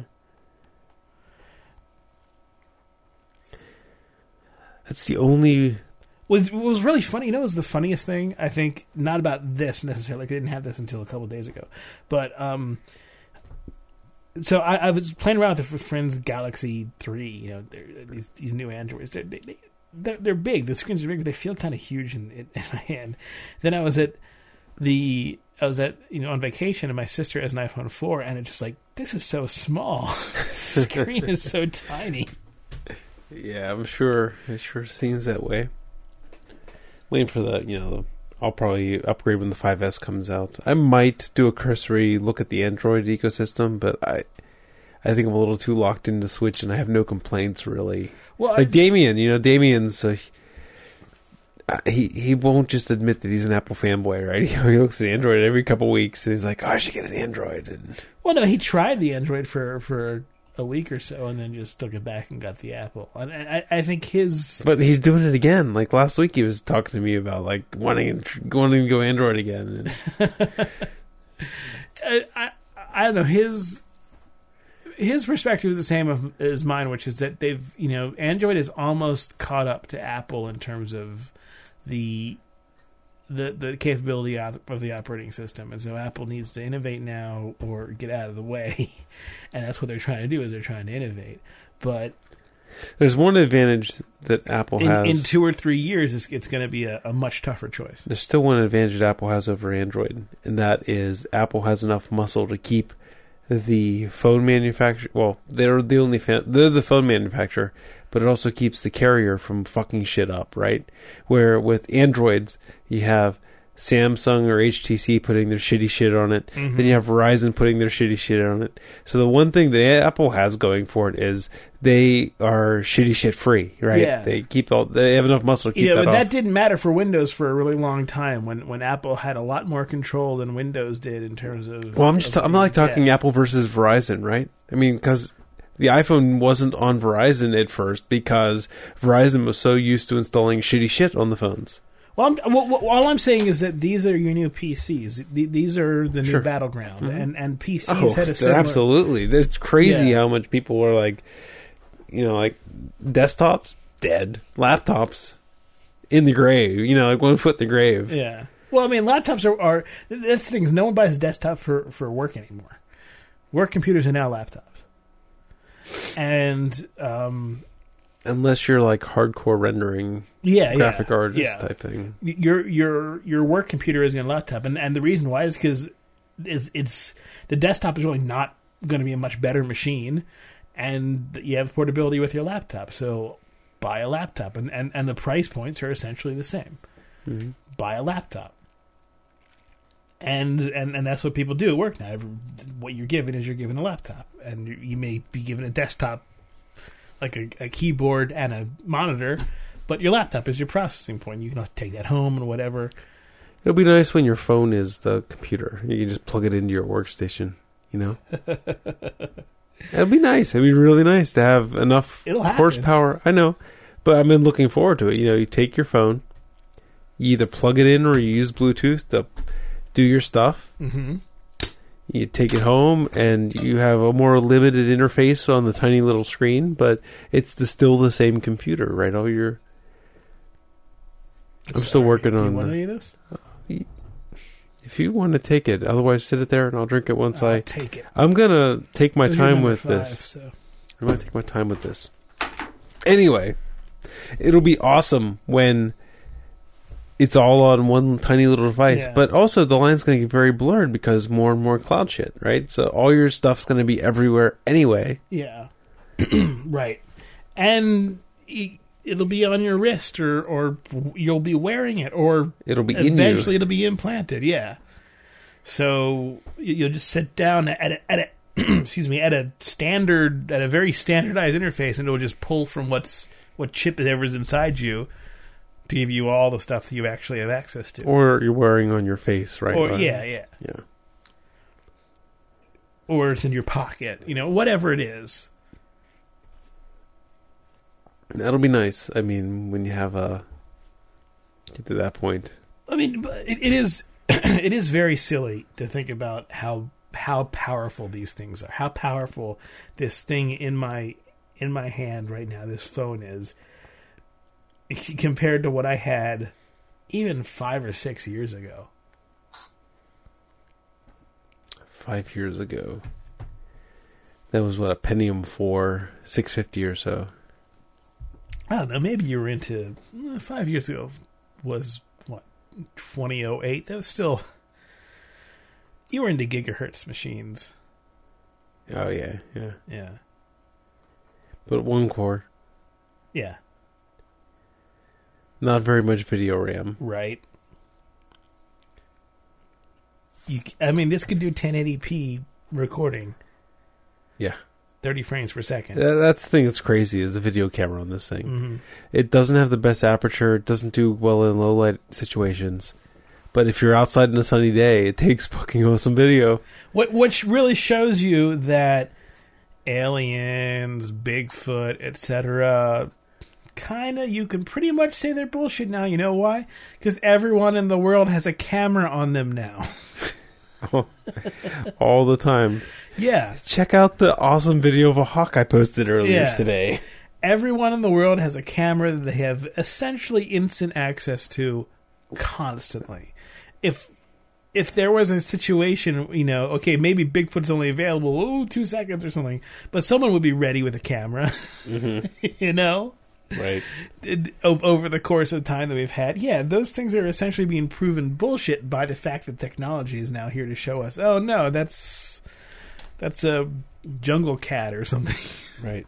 That's the only. Was what was really funny. You know, what was the funniest thing? I think not about this necessarily. Like, I didn't have this until a couple days ago, but um. So I, I was playing around with the friend's Galaxy three. You know, they're, these these new Androids. They're, they, they, they're they're big. The screens are big, but they feel kind of huge in, in, in my hand. Then I was at the I was at you know on vacation, and my sister has an iPhone four, and it's just like, this is so small. The screen is so tiny. Yeah, I'm sure. It sure seems that way. waiting for the, you know, I'll probably upgrade when the five S comes out. I might do a cursory look at the Android ecosystem, but I I think I'm a little too locked into Switch, and I have no complaints, really. Well, like I, Damien, you know, Damien's... Uh, he he won't just admit that he's an Apple fanboy, right? He, he looks at Android every couple weeks, and he's like, oh, I should get an Android. And well, no, he tried the Android for, for a week or so, and then just took it back and got the Apple. And I, I think his... But he's doing it again. Like, last week he was talking to me about, like, wanting, wanting to go Android again. And I, I, I don't know, his... His perspective is the same of, as mine, which is that they've, you know, Android is almost caught up to Apple in terms of the the the capability of the operating system, and so Apple needs to innovate now or get out of the way, and that's what they're trying to do. Is they're trying to innovate, but there's one advantage that Apple in, has. in two or three years, it's, it's going to be a, a much tougher choice. There's still one advantage that Apple has over Android, and that is Apple has enough muscle to keep the phone manufacturer. Well, they're the only fan, they're the phone manufacturer, but it also keeps the carrier from fucking shit up, right? Where with Androids, you have Samsung or H T C putting their shitty shit on it. Mm-hmm. Then you have Verizon putting their shitty shit on it. So the one thing that Apple has going for it is they are shitty shit free, right? Yeah. They keep all, they have enough muscle to keep you know, that but off. that didn't matter for Windows for a really long time when, when Apple had a lot more control than Windows did in terms of... Well, I'm just, of I'm like talking yeah. Apple versus Verizon, right? I mean, because the iPhone wasn't on Verizon at first because Verizon was so used to installing shitty shit on the phones. Well, I'm, well, well, all I'm saying is that these are your new P Cs. The, these are the new Sure. battleground, Mm-hmm. and and P Cs Oh, had a similar... absolutely. It's crazy Yeah. how much people are like, you know, like desktops dead, laptops in the grave. You know, like one foot in the grave. Yeah. Well, I mean, laptops are, are that's the thing is no one buys a desktop for, for work anymore. Work computers are now laptops, and um, Unless you're like hardcore rendering, yeah, graphic yeah, artist yeah. type thing. Your your your work computer is a laptop, and and the reason why is because it's, it's the desktop is really not going to be a much better machine, and you have portability with your laptop. So buy a laptop, and and, and the price points are essentially the same. Mm-hmm. Buy a laptop. And, and and that's what people do at work now. What you're given is you're given a laptop, and you may be given a desktop, like a, a keyboard and a monitor, but your laptop is your processing point. You can take that home and whatever. It'll be nice when your phone is the computer. You can just plug it into your workstation, you know? It'll be nice. It'll be really nice to have enough It'll happen. horsepower. I know, but I've been looking forward to it. You know, you take your phone, you either plug it in or you use Bluetooth to do your stuff. Mm-hmm. You take it home, and you have a more limited interface on the tiny little screen, but it's the, still the same computer, right? All your... I'm Sorry, still working do you on want the... any of this? If you want to take it, otherwise sit it there and I'll drink it once I'll I... take it. I'm going to take my This is your time number with five, this. So. I'm going to take my time with this. Anyway, it'll be awesome when it's all on one tiny little device. Yeah. But also the line's going to get very blurred because more and more cloud shit, right? So all your stuff's going to be everywhere anyway. Yeah. Right. And y- it'll be on your wrist, or, or you'll be wearing it, or It'll be in you. eventually it'll be implanted. Yeah. So you- you'll just sit down at a, at a excuse me, at a standard, at a very standardized interface, and it'll just pull from what's what chip is ever's inside you to give you all the stuff that you actually have access to. Or you're wearing on your face, right? Or Or- yeah, yeah. Yeah. Or it's in your pocket, you know, whatever it is. That'll be nice. I mean, when you have a... Get to that point. I mean, but it, it is it is very silly to think about how how powerful these things are. How powerful this thing in my in my hand right now, this phone is, compared to what I had even five or six years ago. Five years ago. That was, what, a Pentium four, six fifty or so. I don't know. Maybe you were into eh, five years ago. Was what twenty oh eight? That was still. You were into gigahertz machines. Oh, yeah, yeah. Yeah. But one core. Yeah. Not very much video RAM. Right. You, I mean, this could do ten eighty p recording. Yeah. thirty frames per second. Uh, That's the thing that's crazy is the video camera on this thing. Mm-hmm. It doesn't have the best aperture. It doesn't do well in low light situations. But if you're outside on a sunny day, it takes fucking awesome video. What which really shows you that aliens, Bigfoot, et cetera, kind of, you can pretty much say they're bullshit now. You know why? Because everyone in the world has a camera on them now. All the time. Yeah. Check out the awesome video of a hawk I posted earlier Yeah. today. Everyone in the world has a camera that they have essentially instant access to constantly. If if there was a situation, you know, okay, maybe Bigfoot's only available, ooh, two seconds or something, but someone would be ready with a camera, Mm-hmm. you know? Right. It- o- over the course of time that we've had. Yeah, those things are essentially being proven bullshit by the fact that technology is now here to show us, oh, no, that's that's a jungle cat or something. Right.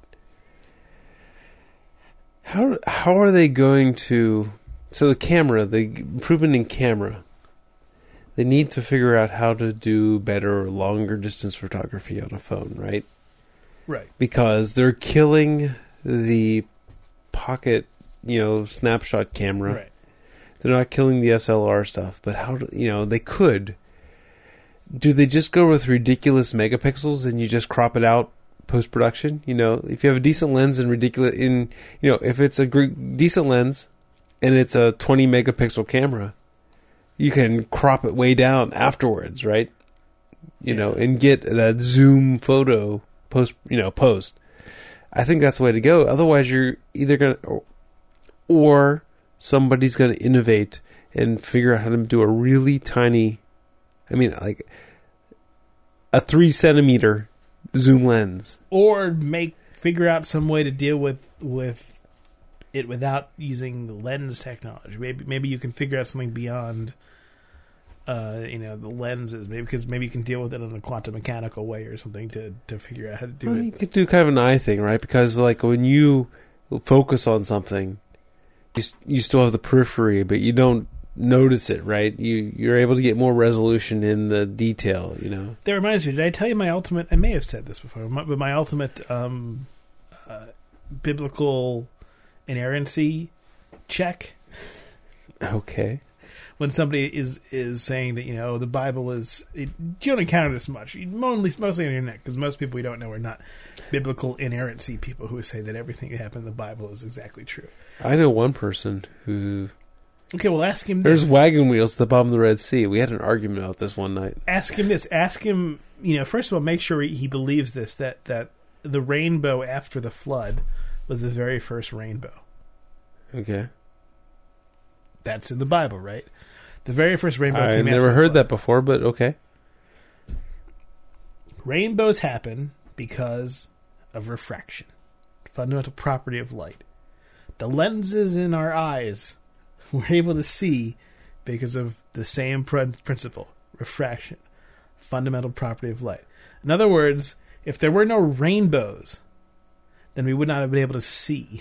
How how are they going to... So the camera, the improvement in camera, they need to figure out how to do better longer distance photography on a phone, right? Right. Because they're killing the pocket, you know, snapshot camera. Right. They're not killing the S L R stuff, but how do, you know, they could. Do they just go with ridiculous megapixels and you just crop it out post-production? You know, if you have a decent lens and ridiculous in, you know, if it's a gr- decent lens and it's a twenty megapixel camera, you can crop it way down afterwards, right? You Yeah. know, and get that zoom photo post, you know, post. I think that's the way to go. Otherwise, you're either going to, or somebody's going to innovate and figure out how to do a really tiny, I mean, like a three centimeter zoom lens. Or make figure out some way to deal with with it without using the lens technology. Maybe maybe you can figure out something beyond, uh, you know, the lenses. Maybe because maybe you can deal with it in a quantum mechanical way or something to, to figure out how to do Well, it. you could do kind of an eye thing, right? Because like when you focus on something, you s- you still have the periphery, but you don't notice it, right? You you're able to get more resolution in the detail, you know. That reminds me. Did I tell you my ultimate? I may have said this before, my, but my ultimate um, uh, biblical inerrancy check. Okay. When somebody is is saying that, you know, the Bible is, it, you don't encounter this much, You- mostly mostly on the internet, because most people we don't know are not biblical inerrancy people who say that everything that happened in the Bible is exactly true. I know one person who Okay, well, ask him there's this. wagon wheels at the bottom of the Red Sea. We had an argument about this one night. Ask him this. Ask him, you know, first of all, make sure he, he believes this, that, that the rainbow after the flood was the very first rainbow. Okay. That's in the Bible, right? The very first rainbow I came after never the heard flood. that before, but okay. Rainbows happen because of refraction, fundamental property of light. The lenses in our eyes we're able to see because of the same pr- principle, refraction, fundamental property of light. In other words, if there were no rainbows, then we would not have been able to see.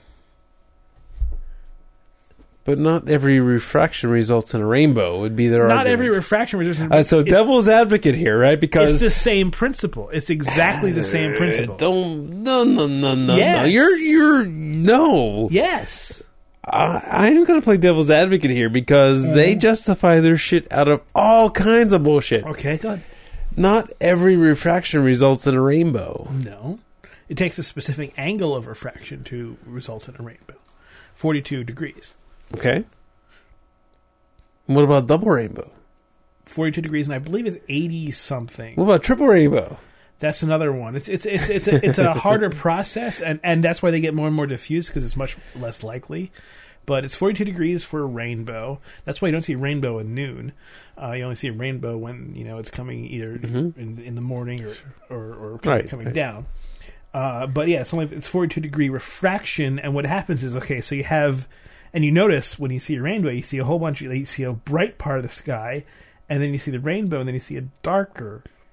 But not every refraction results in a rainbow would be their Not argument. every refraction resistance. Uh, so it's, devil's advocate here, right? Because it's the same principle. It's exactly the same principle. Don't no no no no no. Yes. You're you're no. Yes. I, I'm going to play devil's advocate here because they justify their shit out of all kinds of bullshit. Okay, good. Not every refraction results in a rainbow. No. It takes a specific angle of refraction to result in a rainbow. forty-two degrees. Okay. What about double rainbow? forty-two degrees, and I believe it's eighty something. What about triple rainbow? That's another one. It's it's it's it's a, it's a harder process, and, and that's why they get more and more diffuse because it's much less likely. But it's forty-two degrees for a rainbow. That's why you don't see a rainbow at noon. Uh, you only see a rainbow when, you know, it's coming either Mhm. in, in the morning or or, or coming, Right, coming right. down. Uh, but yeah, it's only it's forty-two degree refraction, and what happens is, okay, so you have, and you notice when you see a rainbow, you see a whole bunch of, you see a bright part of the sky, and then you see the rainbow, and then you see a darker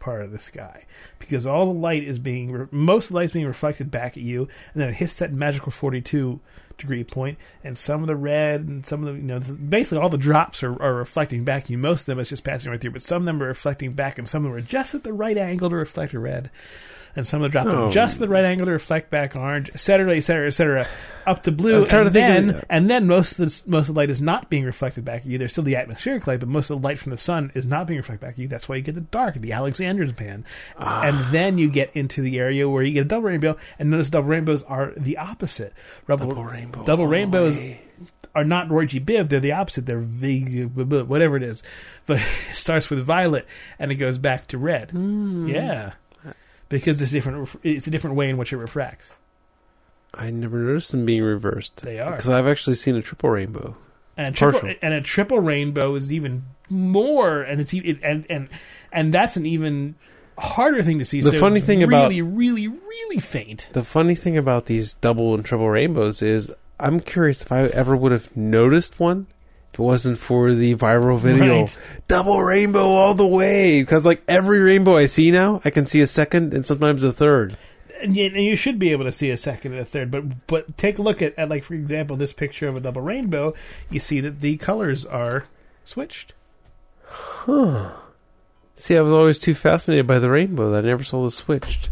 part of the sky because all the light is being re- most of the light is being reflected back at you, and then it hits that magical forty-two degree point, and some of the red and some of the you know basically all the drops are, are reflecting back at you. Most of them is just passing right through, but some of them are reflecting back, and some of them are just at the right angle to reflect red. And some of the drops Oh. are just the right angle to reflect back orange, et cetera, et cetera, et cetera, up to blue. I'm trying And to think then, of the- and then most of the most of the light is not being reflected back at you. There's still the atmospheric light, but most of the light from the sun is not being reflected back at you. That's why you get the dark, the Alexander's band. Ah. And then you get into the area where you get a double rainbow, and notice double rainbows are the opposite. Double, Double rainbow Double all the rainbows way. are not Roy G. Biv. They're the opposite. They're V, whatever it is. But it starts with violet, and it goes back to red. Hmm. Yeah. Because it's different. It's a different way in which it refracts. I never noticed them being reversed. They are. Because I've actually seen a triple rainbow. And a triple, Partial. and a triple rainbow is even more, and it's e- and and and that's an even harder thing to see. The so funny it's thing really, about- really, really, really faint. The funny thing about these double and triple rainbows is I'm curious if I ever would have noticed one if it wasn't for the viral video. Right. Double rainbow all the way. Because like every rainbow I see now, I can see a second and sometimes a third. And you, and you should be able to see a second and a third, but but take a look at, at like for example this picture of a double rainbow. You see that the colors are switched. Huh. See, I was always too fascinated by the rainbow that I never saw the switched.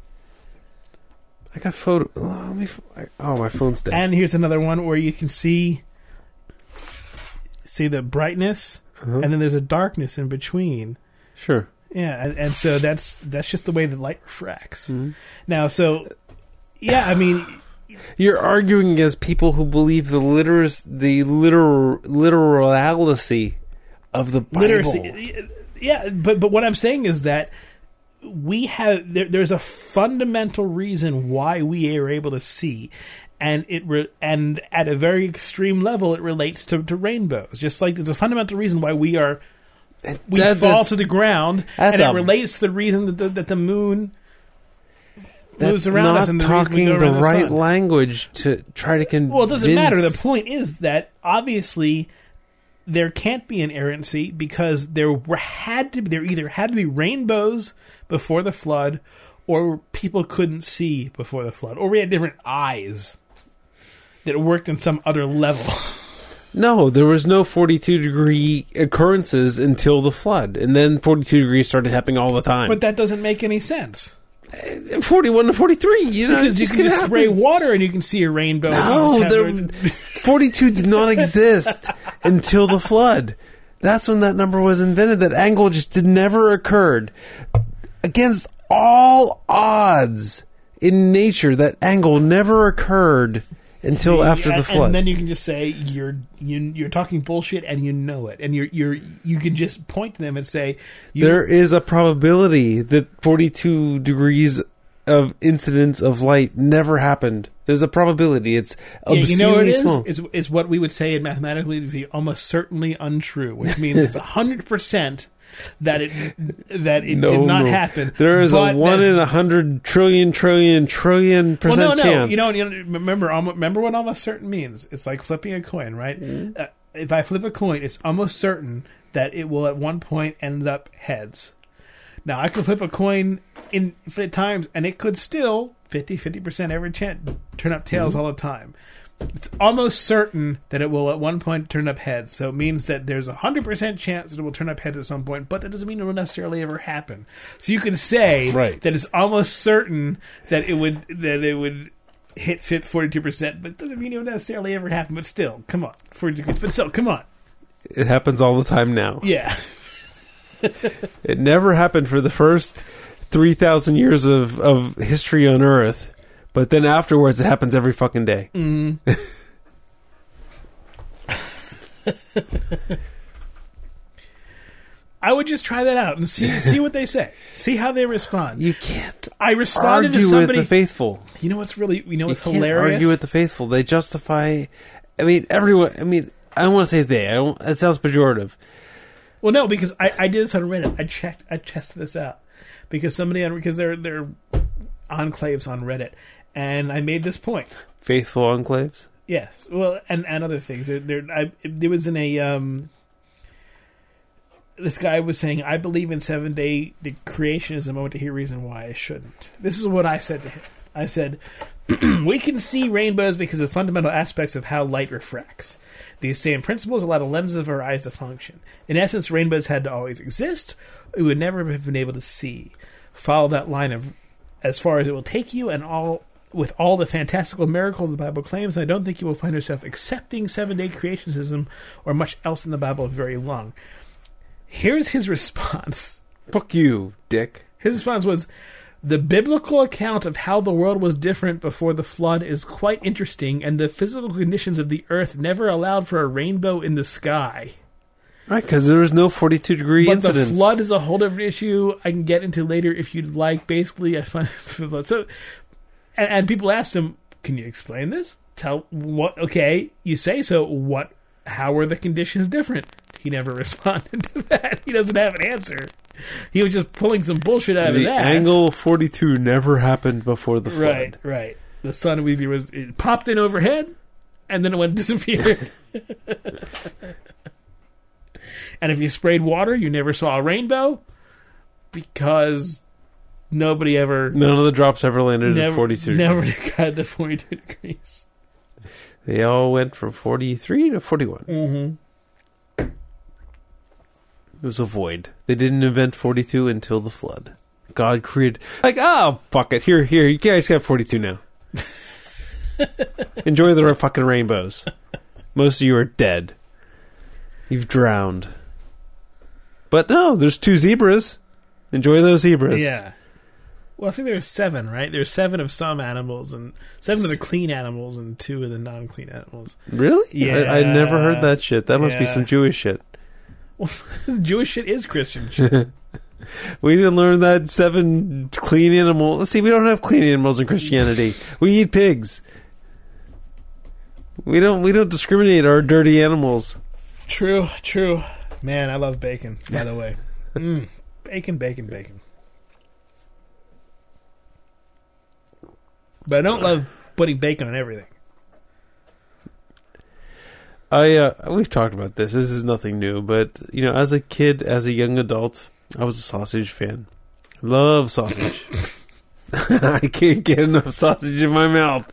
I got photo. Oh, let me, oh my phone's dead. And here's another one where you can see see the brightness, Uh-huh. and then there's a darkness in between. Sure. Yeah, and, and so that's that's just the way the light refracts. Mhm. Now, so yeah, I mean, You're arguing against people who believe the literis, the literal literality of the Bible. literacy. Yeah, but but what I'm saying is that we have there, there's a fundamental reason why we are able to see. And it re- and at a very extreme level, it relates to, to rainbows. Just like there's a fundamental reason why we are we That- fall that's- to the ground, that's and it a- relates to the reason that the, that the moon moves That's around not us and the reason we talking go the around the right sun. language to try to convince. Well, it doesn't matter. The point is that obviously there can't be an errancy because there were, had to be, there either had to be rainbows before the flood, or people couldn't see before the flood, or we had different eyes that worked in some other level. No, there was no forty-two degree occurrences until the flood, and then forty-two degrees started happening all the time. But that doesn't make any sense forty-one to forty-three, you know, because it's you just can gonna just happen. spray water and you can see a rainbow. No, You just there, have- forty-two did not exist until the flood. That's when that number was invented. That angle just did never occurred. Against all odds in nature, that angle never occurred until See, after the and, flood. and then you can just say you're you, you're talking bullshit, and you know it, and you're you're you can just point to them and say you, there is a probability that forty-two degrees of incidence of light never happened. There's a probability. It's yeah, obscenely you know what it is? small. It's it's what we would say in mathematically to be almost certainly untrue, which means it's a hundred percent that it that it no, did not no. happen. There is but a one that's- in a hundred trillion trillion trillion Well, percent no, no. chance. You know, you know, remember, almo- remember what almost certain means. It's like flipping a coin, right? Mm-hmm. Uh, if I flip a coin, it's almost certain that it will at one point end up heads. Now, I could flip a coin infinite times, and it could still fifty, fifty percent every chance turn up tails Mm-hmm. all the time. It's almost certain that it will at one point turn up heads. So it means that there's a hundred percent chance that it will turn up heads at some point, but that doesn't mean it will necessarily ever happen. So you could say Right. that it's almost certain that it would that it would hit forty-two percent, but it doesn't mean it would necessarily ever happen. But still, come on, forty degrees. But still, come on, It happens all the time now. yeah. It never happened for the first three thousand years of, of history on Earth, but then afterwards it happens every fucking day. Mm. I would just try that out and see see what they say. See how they respond. You can't I responded argue to somebody. with the faithful. You know what's really you know You what's can't hilarious? argue with the faithful. They justify. I mean, everyone. I mean, I don't want to say they. I don't. It sounds pejorative. Well, no, because I, I did this on Reddit. I checked, I tested this out because somebody on because they're they're enclaves on Reddit, and I made this point. Faithful enclaves. Yes, well, and, and other things. There, there, I, there was in a um, this guy was saying, I believe in seven-day creationism. I want to hear reason why I shouldn't. This is what I said to him. I said, we can see rainbows because of fundamental aspects of how light refracts. These same principles allow the lenses of our eyes to function. In essence, rainbows had to always exist. We would never have been able to see. Follow that line of as far as it will take you, and all with all the fantastical miracles the Bible claims, I don't think you will find yourself accepting seven-day creationism or much else in the Bible very long. Here's his response. Fuck you, dick. His response was, the biblical account of how the world was different before the flood is quite interesting, and the physical conditions of the earth never allowed for a rainbow in the sky. Right, because there was no forty-two degree but incidents. The flood is a whole different issue I can get into later if you'd like. Basically, I find so, and, and people asked him, can you explain this? Tell what, okay, you say so, what, how were the conditions different? He never responded to that. He doesn't have an answer. He was just pulling some bullshit out the of his ass. Angle forty-two never happened before the flood. Right, right. The sun with you was it popped in overhead, and then it went disappeared. And if you sprayed water, you never saw a rainbow because nobody ever. None of the drops ever landed never, at forty-two. Never degrees. got to forty-two degrees. They all went from forty-three to forty-one. Mm-hmm. It was a void. They didn't invent forty-two until the flood. God created... Like, oh, fuck it. Here, here, you guys have forty-two now. Enjoy the fucking rainbows. Most of you are dead. You've drowned. But no, there's two zebras. Enjoy those zebras. Yeah. Well, I think there's seven, right? There's seven of some animals, and seven of the clean animals, and two of the non-clean animals. Really? Yeah. I, I never heard that shit. That must yeah. be some Jewish shit. Well, Jewish shit is Christian shit. We didn't learn that seven clean animals. See, we don't have clean animals in Christianity. We eat pigs. We don't. We don't discriminate our dirty animals. True, true. Man, I love bacon. By the way, mm, bacon, bacon, bacon. But I don't love putting bacon on everything. I uh, we've talked about this. This is nothing new, but you know, as a kid, as a young adult, I was a sausage fan. Love sausage. I can't get enough sausage in my mouth.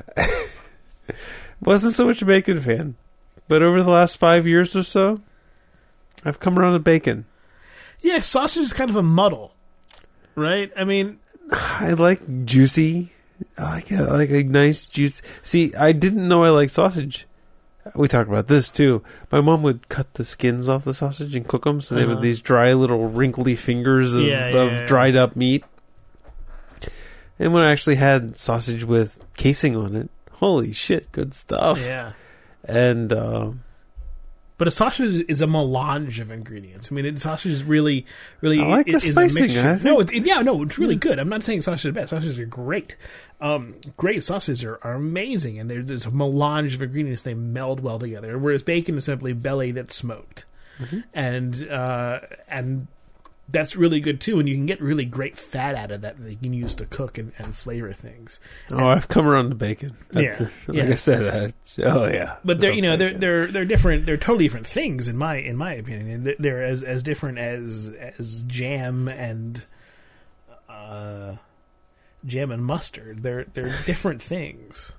Wasn't so much a bacon fan, but over the last five years or so, I've come around to bacon. Yeah, sausage is kind of a muddle, right? I mean, I like juicy. I like a, I like a nice juice. See, I didn't know I liked sausage. We talked about this too. My mom would cut the skins off the sausage and cook them, so they uh-huh. have these dry little wrinkly fingers of, yeah, of yeah, dried up meat. And when I actually had sausage with casing on it, holy shit, good stuff. yeah. And uh, But a sausage is a melange of ingredients. I mean, it, sausage is really, really. I like the is spicing, A mixture. I think. No, it, it- yeah, no, it's really good. I'm not saying sausage is bad. Sausages are great. Um, great sausages are, are amazing, and there's a melange of ingredients. They meld well together. Whereas bacon is simply belly that's smoked, mm-hmm. and uh, and that's really good too. And you can get really great fat out of that that you can use to cook and, and flavor things. oh, I've come around to bacon. That's, Yeah, like yeah. I said, uh, oh yeah. But they're Love you know they're bacon. they're they're different. They're totally different things in my in my opinion. They're- They're as as different as as jam and uh, jam and mustard. They're they're different things.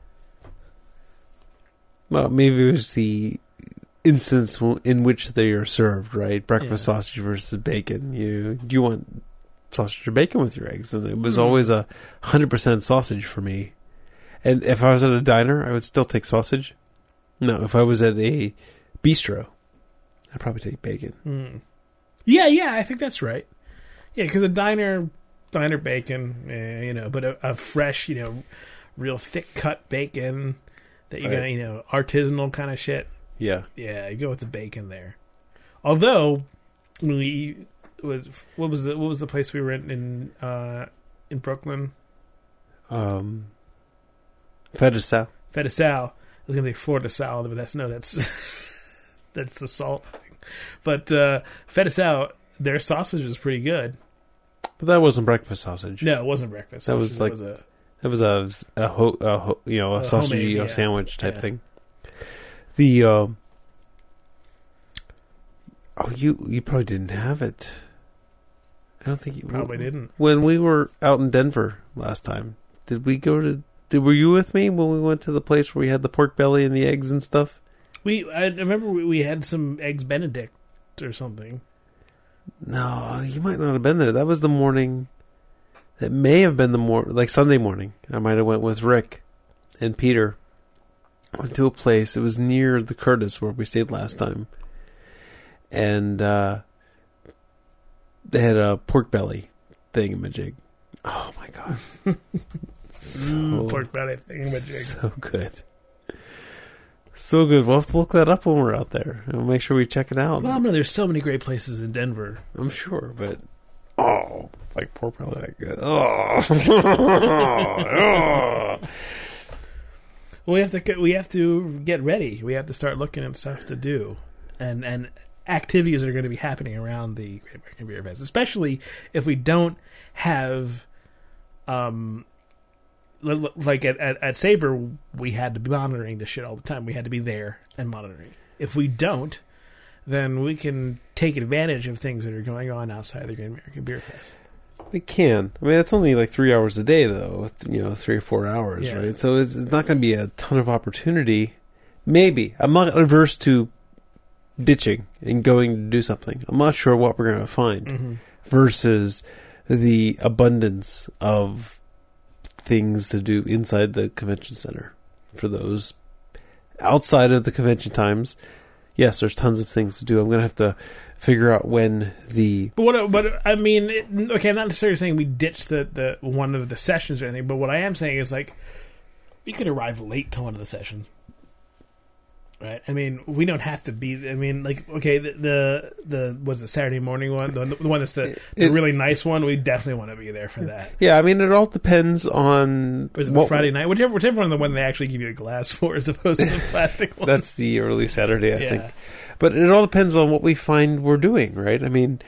Well, maybe it was the instance w- in which they are served, right? Breakfast Yeah. sausage versus bacon. You do you want sausage or bacon with your eggs? And it was Hmm. always a hundred percent sausage for me. And if I was at a diner, I would still take sausage. No, if I was at a bistro, I'd probably take bacon. Mm. Yeah, yeah, I think that's right. Yeah, because a diner diner bacon, eh, you know, but a, a fresh, you know, real thick cut bacon that you're Right. gonna, you know, artisanal kind of shit. Yeah. Yeah, you go with the bacon there. Although, when we was what was the what was the place we were in in, uh, in Brooklyn? Um, feta sal. Feta Sal. I was gonna say Florida Sal, but that's no, that's that's the salt thing. But uh, Feta Sal, their sausage was pretty good. But that wasn't breakfast sausage. No, it wasn't breakfast. That was sausage. like- It was a, That was a, a, ho, a ho, you know a A sausage homemade, yeah. sandwich type Yeah. thing. The uh, oh Oh, you you probably didn't have it. I don't think you Probably didn't. When we were out in Denver last time, did we go to? Did were you with me when we went to the place where we had the pork belly and the eggs and stuff? We I remember we, we had some eggs Benedict or something. No, you might not have been there. That was the morning. That may have been the more like Sunday morning. I might have went with Rick and Peter. Went to a place. It was near the Curtis where we stayed last time, and uh, they had a pork belly thingamajig. Oh my god, so, mm, pork belly thingamajig, so good, so good. We'll have to look that up when we're out there and we'll make sure we check it out. Well, no, there's so many great places in Denver. I'm sure, but oh, like pork belly that good. Oh. Oh. Well, we have to get, we have to get ready. We have to start looking at stuff to do, and and activities that are going to be happening around the Great American Beer Fest, especially if we don't have, um, like at, at at Savor, we had to be monitoring this shit all the time. We had to be there and monitoring. If we don't, then we can take advantage of things that are going on outside the Great American Beer Fest. We can. I mean, it's only like three hours a day, though. You know, three or four hours, yeah. right? So it's, it's not going to be a ton of opportunity. Maybe. I'm not averse to ditching and going to do something. I'm not sure what we're going to find mm-hmm. versus the abundance of things to do inside the convention center. For those outside of the convention times, yes, there's tons of things to do. I'm going to have to figure out when the... But what? But I mean, it, okay, I'm not necessarily saying we ditch the, the one of the sessions or anything, but what I am saying is, like, we could arrive late to one of the sessions. Right? I mean, we don't have to be... I mean, like, okay, the... the, the what's the Saturday morning one? The, the one that's the, the it, really nice one? We definitely want to be there for that. Yeah, I mean, it all depends on... Or is it the Friday night? Whichever, whichever one the one they actually give you a glass for as opposed to the plastic one. That's the early Saturday, I yeah. think. But it all depends on what we find we're doing, right? I mean,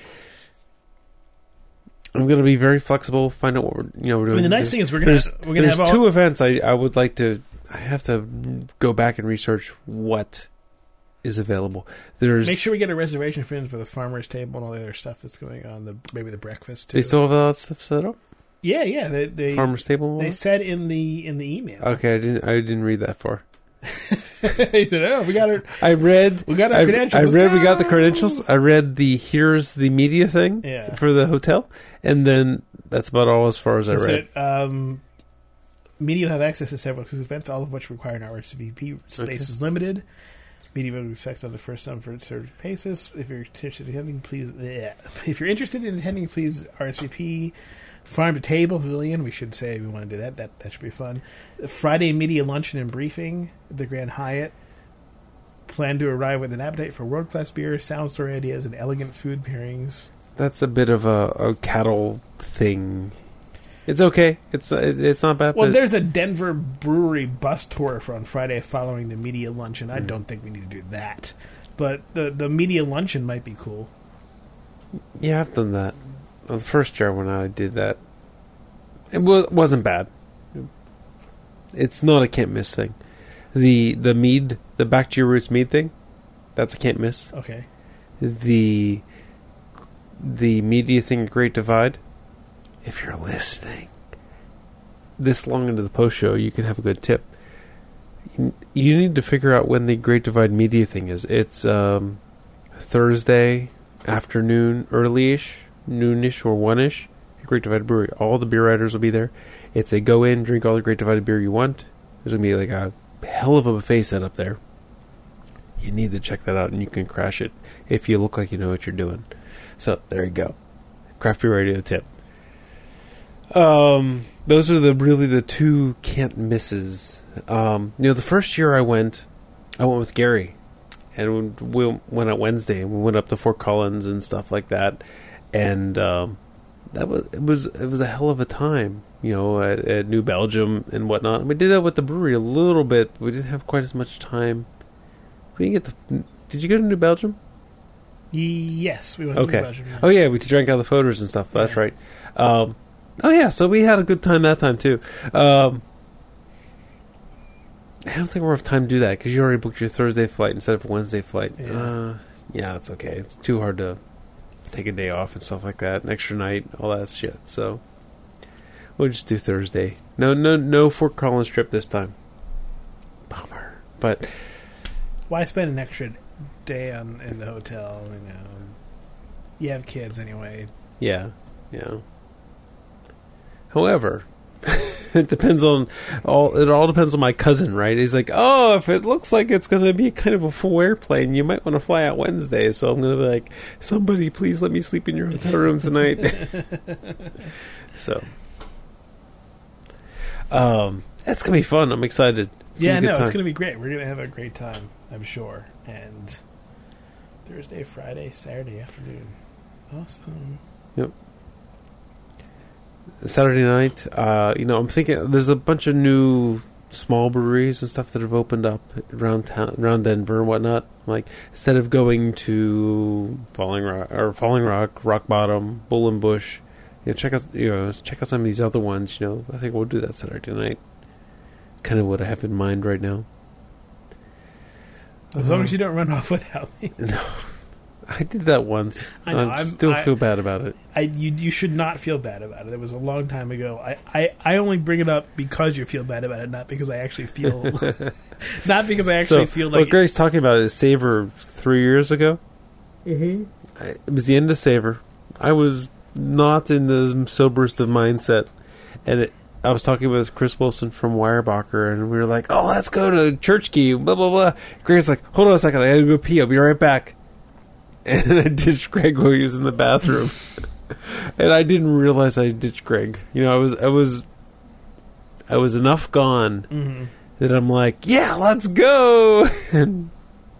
I'm going to be very flexible. Find out what we're, you know, we're doing. I mean, the nice there's, thing is we're going to we're going to have all, two events. I I would like to. I have to go back and research what is available. There's make sure we get a reservation for for the farmers table and all the other stuff that's going on. The maybe the breakfast too. They still have all that stuff set up. Yeah, yeah. They, they farmers table. They said in the in the email. Okay, I didn't. I didn't read that far. He said, "Oh, we got our." I read. We got our I, credentials. I read. We got the credentials. I read the here's the media thing yeah. for the hotel, and then that's about all as far as so I read. It, um, media will have access to several exclusive events, all of which require an R S V P. Space Okay. is limited. Media will be expected on the first come first served basis. If you're interested in attending, please. Yeah. If you're interested in attending, please R S V P. Farm to Table Pavilion, we should say we want to do that. That that should be fun. Friday media luncheon and briefing at the Grand Hyatt. Plan to arrive with an appetite for world class beer, sound story ideas, and elegant food pairings. That's a bit of a, a cattle thing. It's okay. It's uh, it, it's not bad. Well, but there's a Denver brewery bus tour for on Friday following the media luncheon. I Mm. don't think we need to do that, but the the media luncheon might be cool. yeah, I've done that. Well, the first year when I did that, it wa- wasn't bad. It's not a can't miss thing. The the mead, the back to your roots mead thing, that's a can't miss. Okay. The the media thing, Great Divide. If you're listening, this long into the post show, you can have a good tip. You, you need to figure out when the Great Divide media thing is. It's um, Thursday afternoon, early-ish, noonish or one-ish. Great Divide Brewery. All the beer writers will be there. It's a go in, drink all the Great Divided beer you want. There's going to be like a hell of a buffet set up there. You need to check that out, and you can crash it if you look like you know what you're doing. So, there you go. Craft Beer Radio tip. Um, those are the really the two can't misses. Um, you know, the first year I went, I went with Gary. And we went out Wednesday, and we went up to Fort Collins and stuff like that. And um, that was it was it was a hell of a time, you know, at, at New Belgium and whatnot. And we did that with the brewery a little bit, but we didn't have quite as much time. We didn't get the. Did you go to New Belgium? Yes, we went Okay. to New Belgium. Yes. Oh yeah, we drank out the photos and stuff. That's Yeah. right. Um, oh yeah, so we had a good time that time too. Um, I don't think we'll have time to do that because you already booked your Thursday flight instead of a Wednesday flight. Yeah. Uh, yeah, it's okay. It's too hard to take a day off and stuff like that, an extra night, all that shit. So we'll just do Thursday. No, no, no Fort Collins trip this time. Bummer. But why spend an extra day on in the hotel? You know, you have kids anyway. Yeah, yeah. However, it depends on all. It all depends on my cousin, right? He's like, oh, if it looks like it's going to be kind of a full airplane, you might want to fly out Wednesday. So I'm going to be like, somebody, please let me sleep in your hotel room tonight. So, um, that's going to be fun. I'm excited. It's yeah, gonna be a no, good it's time. going to be great. We're going to have a great time, I'm sure. And Thursday, Friday, Saturday afternoon. Awesome. Yep. Saturday night, uh, you know, I'm thinking there's a bunch of new small breweries and stuff that have opened up around town, around Denver and whatnot. Like, instead of going to Falling Rock or Falling Rock, Rock Bottom, Bull and Bush, you know, check out you know check out some of these other ones. You know, I think we'll do that Saturday night. Kind of what I have in mind right now. As long as you don't run off without me. No. I did that once. I know. I I'm, still I, feel bad about it. I you you should not feel bad about it. It was a long time ago. I, I, I only bring it up because you feel bad about it, not because I actually feel, not because I actually so, feel like. What Greg's talking about is Savor three years ago. Mm-hmm. I, it was the end of Savor. I was not in the soberest of mindset, and it, I was talking with Chris Wilson from Weyerbacher, and we were like, "Oh, let's go to Church Key." Blah blah blah. Greg's like, "Hold on a second, I gotta go pee. I'll be right back." And I ditched Greg while he was in the bathroom, and I didn't realize I ditched Greg. You know, I was, I was, I was enough gone Mm-hmm. that I'm like, yeah, let's go. And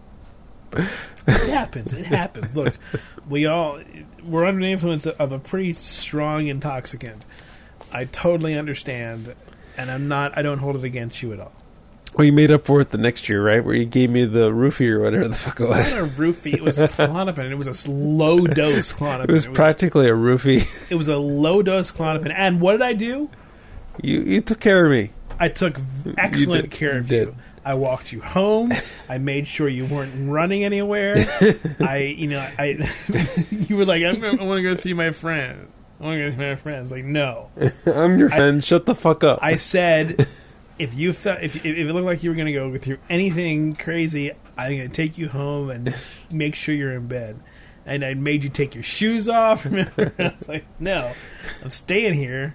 It happens. It happens. Look, we all we're under the influence of a pretty strong intoxicant. I totally understand, and I'm not. I don't hold it against you at all. well, you made up for it the next year, right? Where you gave me the roofie or whatever the fuck it It was. wasn't a roofie. It was a Klonopin, and it was a low dose Klonopin. It was practically a roofie. It was a low dose Klonopin. And what did I do? You you took care of me. I took excellent did. care of You you. did. I walked you home. I made sure you weren't running anywhere. I, you know, I. You were like, I'm, I want to go see my friends. I want to go see my friends. Like, no. I'm your friend. Shut the fuck up. I said, if you felt, if, if it looked like you were going to go through anything crazy, I'm going to take you home and make sure you're in bed. And I made you take your shoes off. Remember? I was like, no, I'm staying here.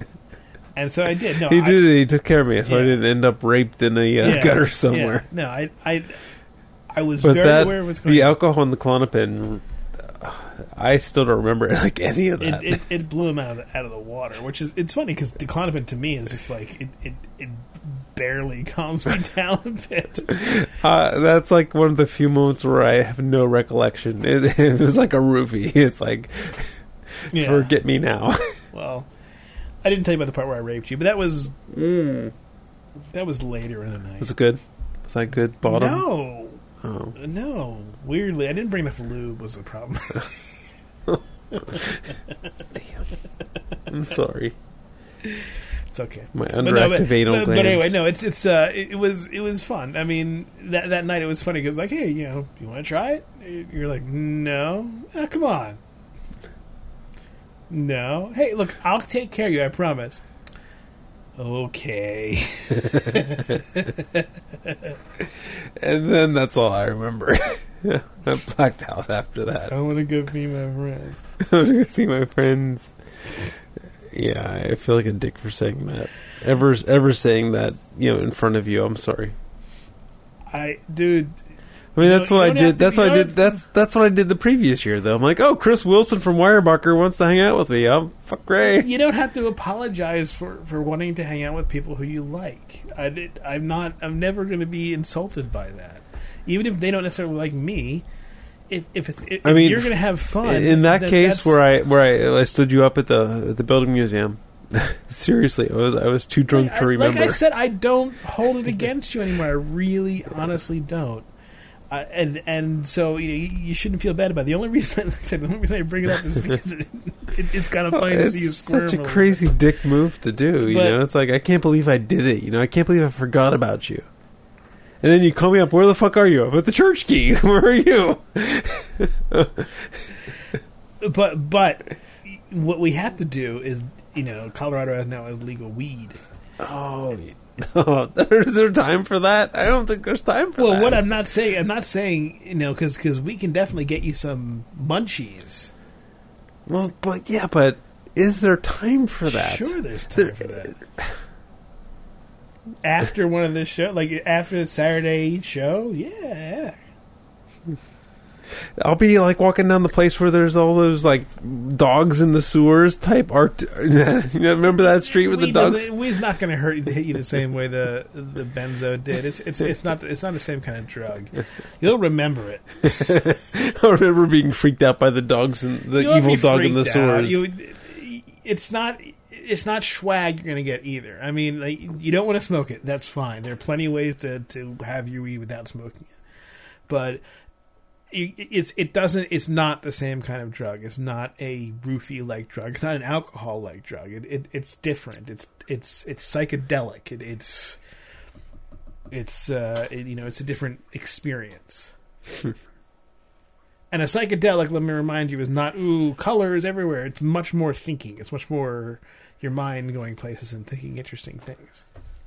And so I did. No, he I, did it. He took care of me, so I Yeah. didn't end up raped in a uh, yeah, gutter somewhere. yeah. No, I, I, I was But very that aware of what's going the on. alcohol and the Klonopin, uh, I still don't remember like any of It, that. it, it blew him out of the, out of the water, which is it's funny because the Klonopin to me is just like it, it, it barely calms me down a bit. Uh, that's like one of the few moments where I have no recollection. It, it was like a roofie. It's like, Yeah. forget me now. Well, I didn't tell you about the part where I raped you, but that was Mm. that was later in the night. Was it good? Was that good? Bottom? No, Oh. no. Weirdly, I didn't bring enough lube. Was the problem? I'm sorry. It's okay. My But no, underactive but, anal but, glands. but anyway, no, it's it's uh, it, it was it was fun. I mean, that that night it was funny because like, hey, you know, you want to try it? You're like, no, ah, come on, no. Hey, look, I'll take care of you. I promise. Okay. And then that's all I remember. I blacked out after that. I want to go be my friend. I want to go see my friends. Yeah, I feel like a dick for saying that. Ever, ever saying that, you know, in front of you. I'm sorry. I, dude. I mean, You that's don't- what you I don't have did. to- That's you what I don't did. have- That's that's what I did the previous year, though. I'm like, oh, Chris Wilson from Weyerbacher wants to hang out with me. I'm fuck great. You don't have to apologize for, for wanting to hang out with people who you like. I did, I'm not. I'm never going to be insulted by that, even if they don't necessarily like me. If if it's, if I mean, you're going to have fun. In that then case, that's- where I where I, I stood you up at the at the building museum, seriously, I was I was too drunk Like to I- remember. Like I said, I don't hold it against you anymore. I really, honestly don't. Uh, and and so you know you, you shouldn't feel bad about it. The only reason like I said the only reason I bring it up is because it, it, it's kind of funny to it's see you squirm. such a a little crazy bit. dick move to do. You But- know, it's like I can't believe I did it. You know, I can't believe I forgot about you. And then you call me up. Where the fuck are you? I'm at the church key. Where are you? But but what we have to do is, you know, Colorado has now has legal weed. Oh, oh, is there time for that? I don't think there's time for well, that. Well, what I'm not saying, I'm not saying, you know, because we can definitely get you some munchies. Well, but yeah, but is there time for that? Sure, there's time there, for that. After one of the show, like after the Saturday show, yeah. I'll be like walking down the place where there's all those like dogs in the sewers type art. You know, remember that street with the dogs? Weed's not going to hurt hit you the same way the the benzo did. It's it's it's not it's not the same kind of drug. You'll remember it. I remember being freaked out by the dogs and the You'll evil dog in the sewers. You, it's not it's not swag you're going to get either. I mean, like, you don't want to smoke it. That's fine. There are plenty of ways to to have your weed without smoking it, but. It's it doesn't it's not the same kind of drug. It's not a roofie like drug. It's not an alcohol like drug. It, it it's different. It's it's it's psychedelic. It, it's it's uh it, you know it's a different experience. And a psychedelic, let me remind you, is not ooh colors everywhere. It's much more thinking. It's much more your mind going places and thinking interesting things.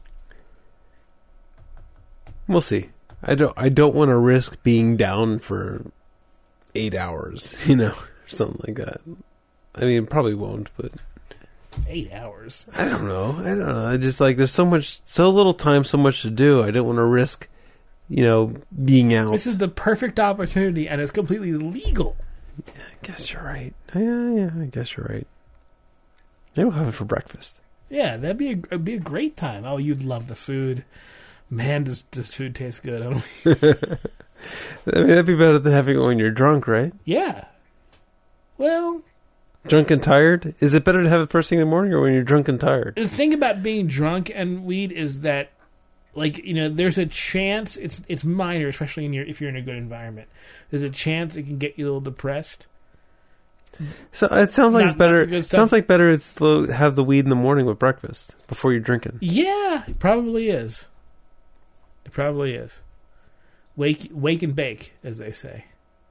We'll see. I don't. I don't want to risk being down for eight hours, you know, or something like that. I mean, probably won't, but eight hours. I don't know. I don't know. I just like there's so much, so little time, so much to do. I don't want to risk, you know, being out. This is the perfect opportunity, and it's completely legal. Yeah, I guess you're right. Yeah, yeah. I guess you're right. Maybe we'll have it for breakfast. Yeah, that'd be a, it'd be a great time. Oh, you'd love the food. Man, does does food taste good? I, don't I mean, that'd be better than having it when you're drunk, right? Yeah. Well... Drunk and tired? Is it better to have it first thing in the morning or when you're drunk and tired? The thing about being drunk and weed is that, like, you know, there's a chance, it's it's minor, especially in your, if you're in a good environment. There's a chance it can get you a little depressed. So it sounds like Not- it's better. not the good It sounds stuff. like better it's to have the weed in the morning with breakfast before you're drinking. Yeah, it probably is. It probably is. Wake, wake and bake, as they say.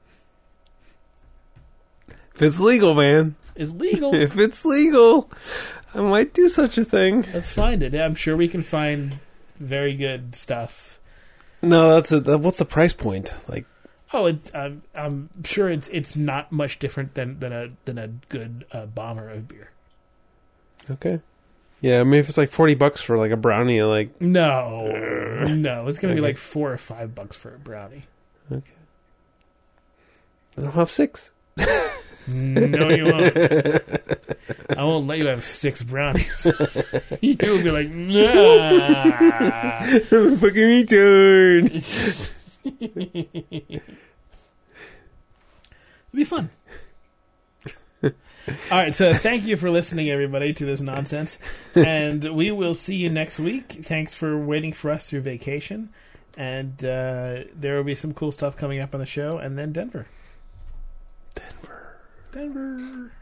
If it's legal, man. It's legal. If it's legal, I might do such a thing. Let's find it. I'm sure we can find very good stuff. No, that's a. That, what's the price point? Like, Oh, it, I'm, I'm sure it's it's not much different than, than a than a good uh, bomber of beer. okay, yeah. I mean, if it's like forty bucks for like a brownie, like No, no, it's gonna be Okay. like four or five bucks for a brownie. okay, then I'll have six. No, you won't. I won't let you have six brownies. You'll be like, nah. I'm a fucking retard. It'll be fun. All right, so thank you for listening, everybody, to this nonsense. And we will see you next week. Thanks for waiting for us through vacation. And uh, there will be some cool stuff coming up on the show. And then Denver. Denver. Denver.